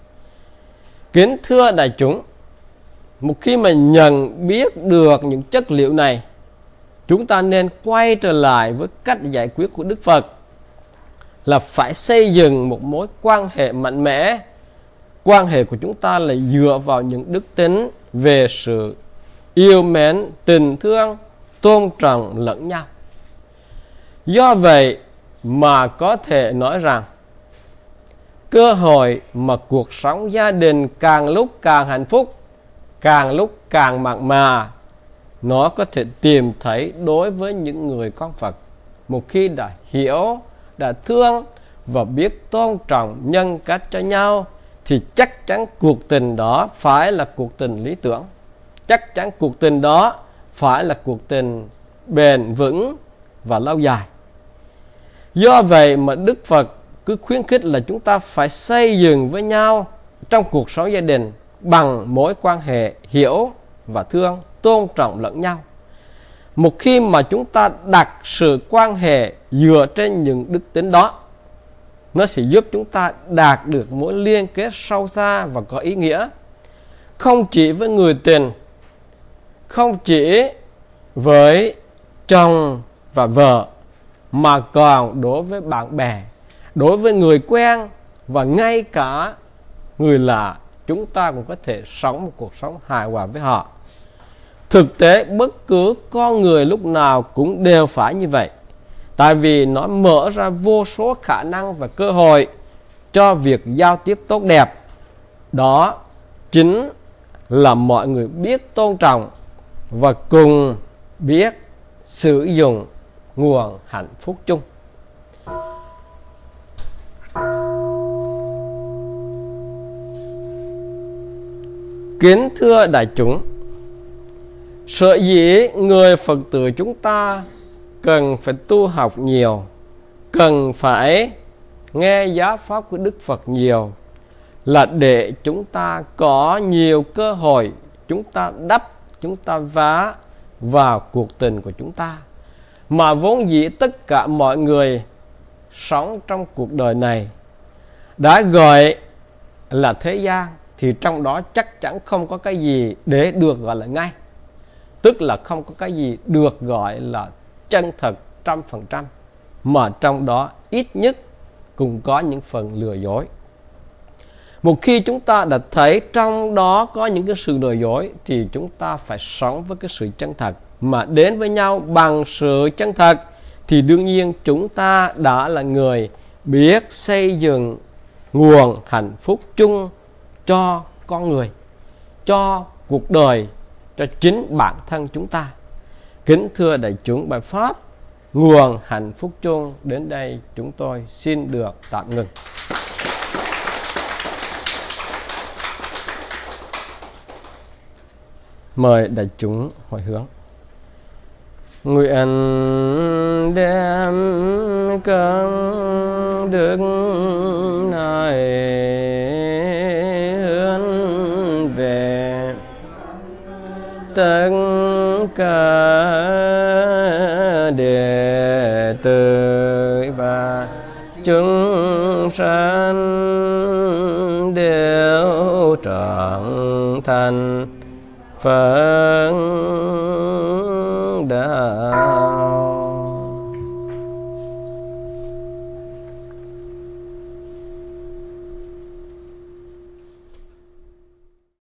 Kính thưa đại chúng, một khi mà nhận biết được những chất liệu này, chúng ta nên quay trở lại với cách giải quyết của Đức Phật, là phải xây dựng một mối quan hệ mạnh mẽ. Quan hệ của chúng ta là dựa vào những đức tính về sự yêu mến, tình thương, tôn trọng lẫn nhau. Do vậy mà có thể nói rằng cơ hội mà cuộc sống gia đình càng lúc càng hạnh phúc, càng lúc càng mặn mà, nó có thể tìm thấy đối với những người con Phật. Một khi đã hiểu, đã thương và biết tôn trọng nhân cách cho nhau, thì chắc chắn cuộc tình đó phải là cuộc tình lý tưởng. Chắc chắn cuộc tình đó phải là cuộc tình bền vững và lâu dài. Do vậy mà Đức Phật cứ khuyến khích là chúng ta phải xây dựng với nhau trong cuộc sống gia đình bằng mối quan hệ hiểu và thương, tôn trọng lẫn nhau. Một khi mà chúng ta đặt sự quan hệ dựa trên những đức tính đó, nó sẽ giúp chúng ta đạt được mối liên kết sâu xa và có ý nghĩa, không chỉ với người tình, không chỉ với chồng và vợ, mà còn đối với bạn bè, đối với người quen và ngay cả người lạ. Chúng ta cũng có thể sống một cuộc sống hài hòa với họ. Thực tế, bất cứ con người lúc nào cũng đều phải như vậy, tại vì nó mở ra vô số khả năng và cơ hội cho việc giao tiếp tốt đẹp. Đó chính là mọi người biết tôn trọng và cùng biết sử dụng nguồn hạnh phúc chung. Kính thưa đại chúng, sở dĩ người Phật tử chúng ta cần phải tu học nhiều, cần phải nghe giáo pháp của Đức Phật nhiều, là để chúng ta có nhiều cơ hội, chúng ta đắp, chúng ta vá vào cuộc tình của chúng ta. Mà vốn dĩ tất cả mọi người sống trong cuộc đời này đã gọi là thế gian, thì trong đó chắc chắn không có cái gì để được gọi là ngay. Tức là không có cái gì được gọi là chân thật 100%, mà trong đó ít nhất cũng có những phần lừa dối. Một khi chúng ta đã thấy trong đó có những cái sự lừa dối, thì chúng ta phải sống với cái sự chân thật, mà đến với nhau bằng sự chân thật, thì đương nhiên chúng ta đã là người biết xây dựng nguồn hạnh phúc chung cho con người, cho cuộc đời, cho chính bản thân chúng ta. Kính thưa đại chúng, bài pháp nguồn hạnh phúc chung đến đây chúng tôi xin được tạm ngừng. Mời đại chúng hồi hướng. Nguyện đem công đức này hướng về tất cả đệ tử và chúng sanh đều trọn thành Phật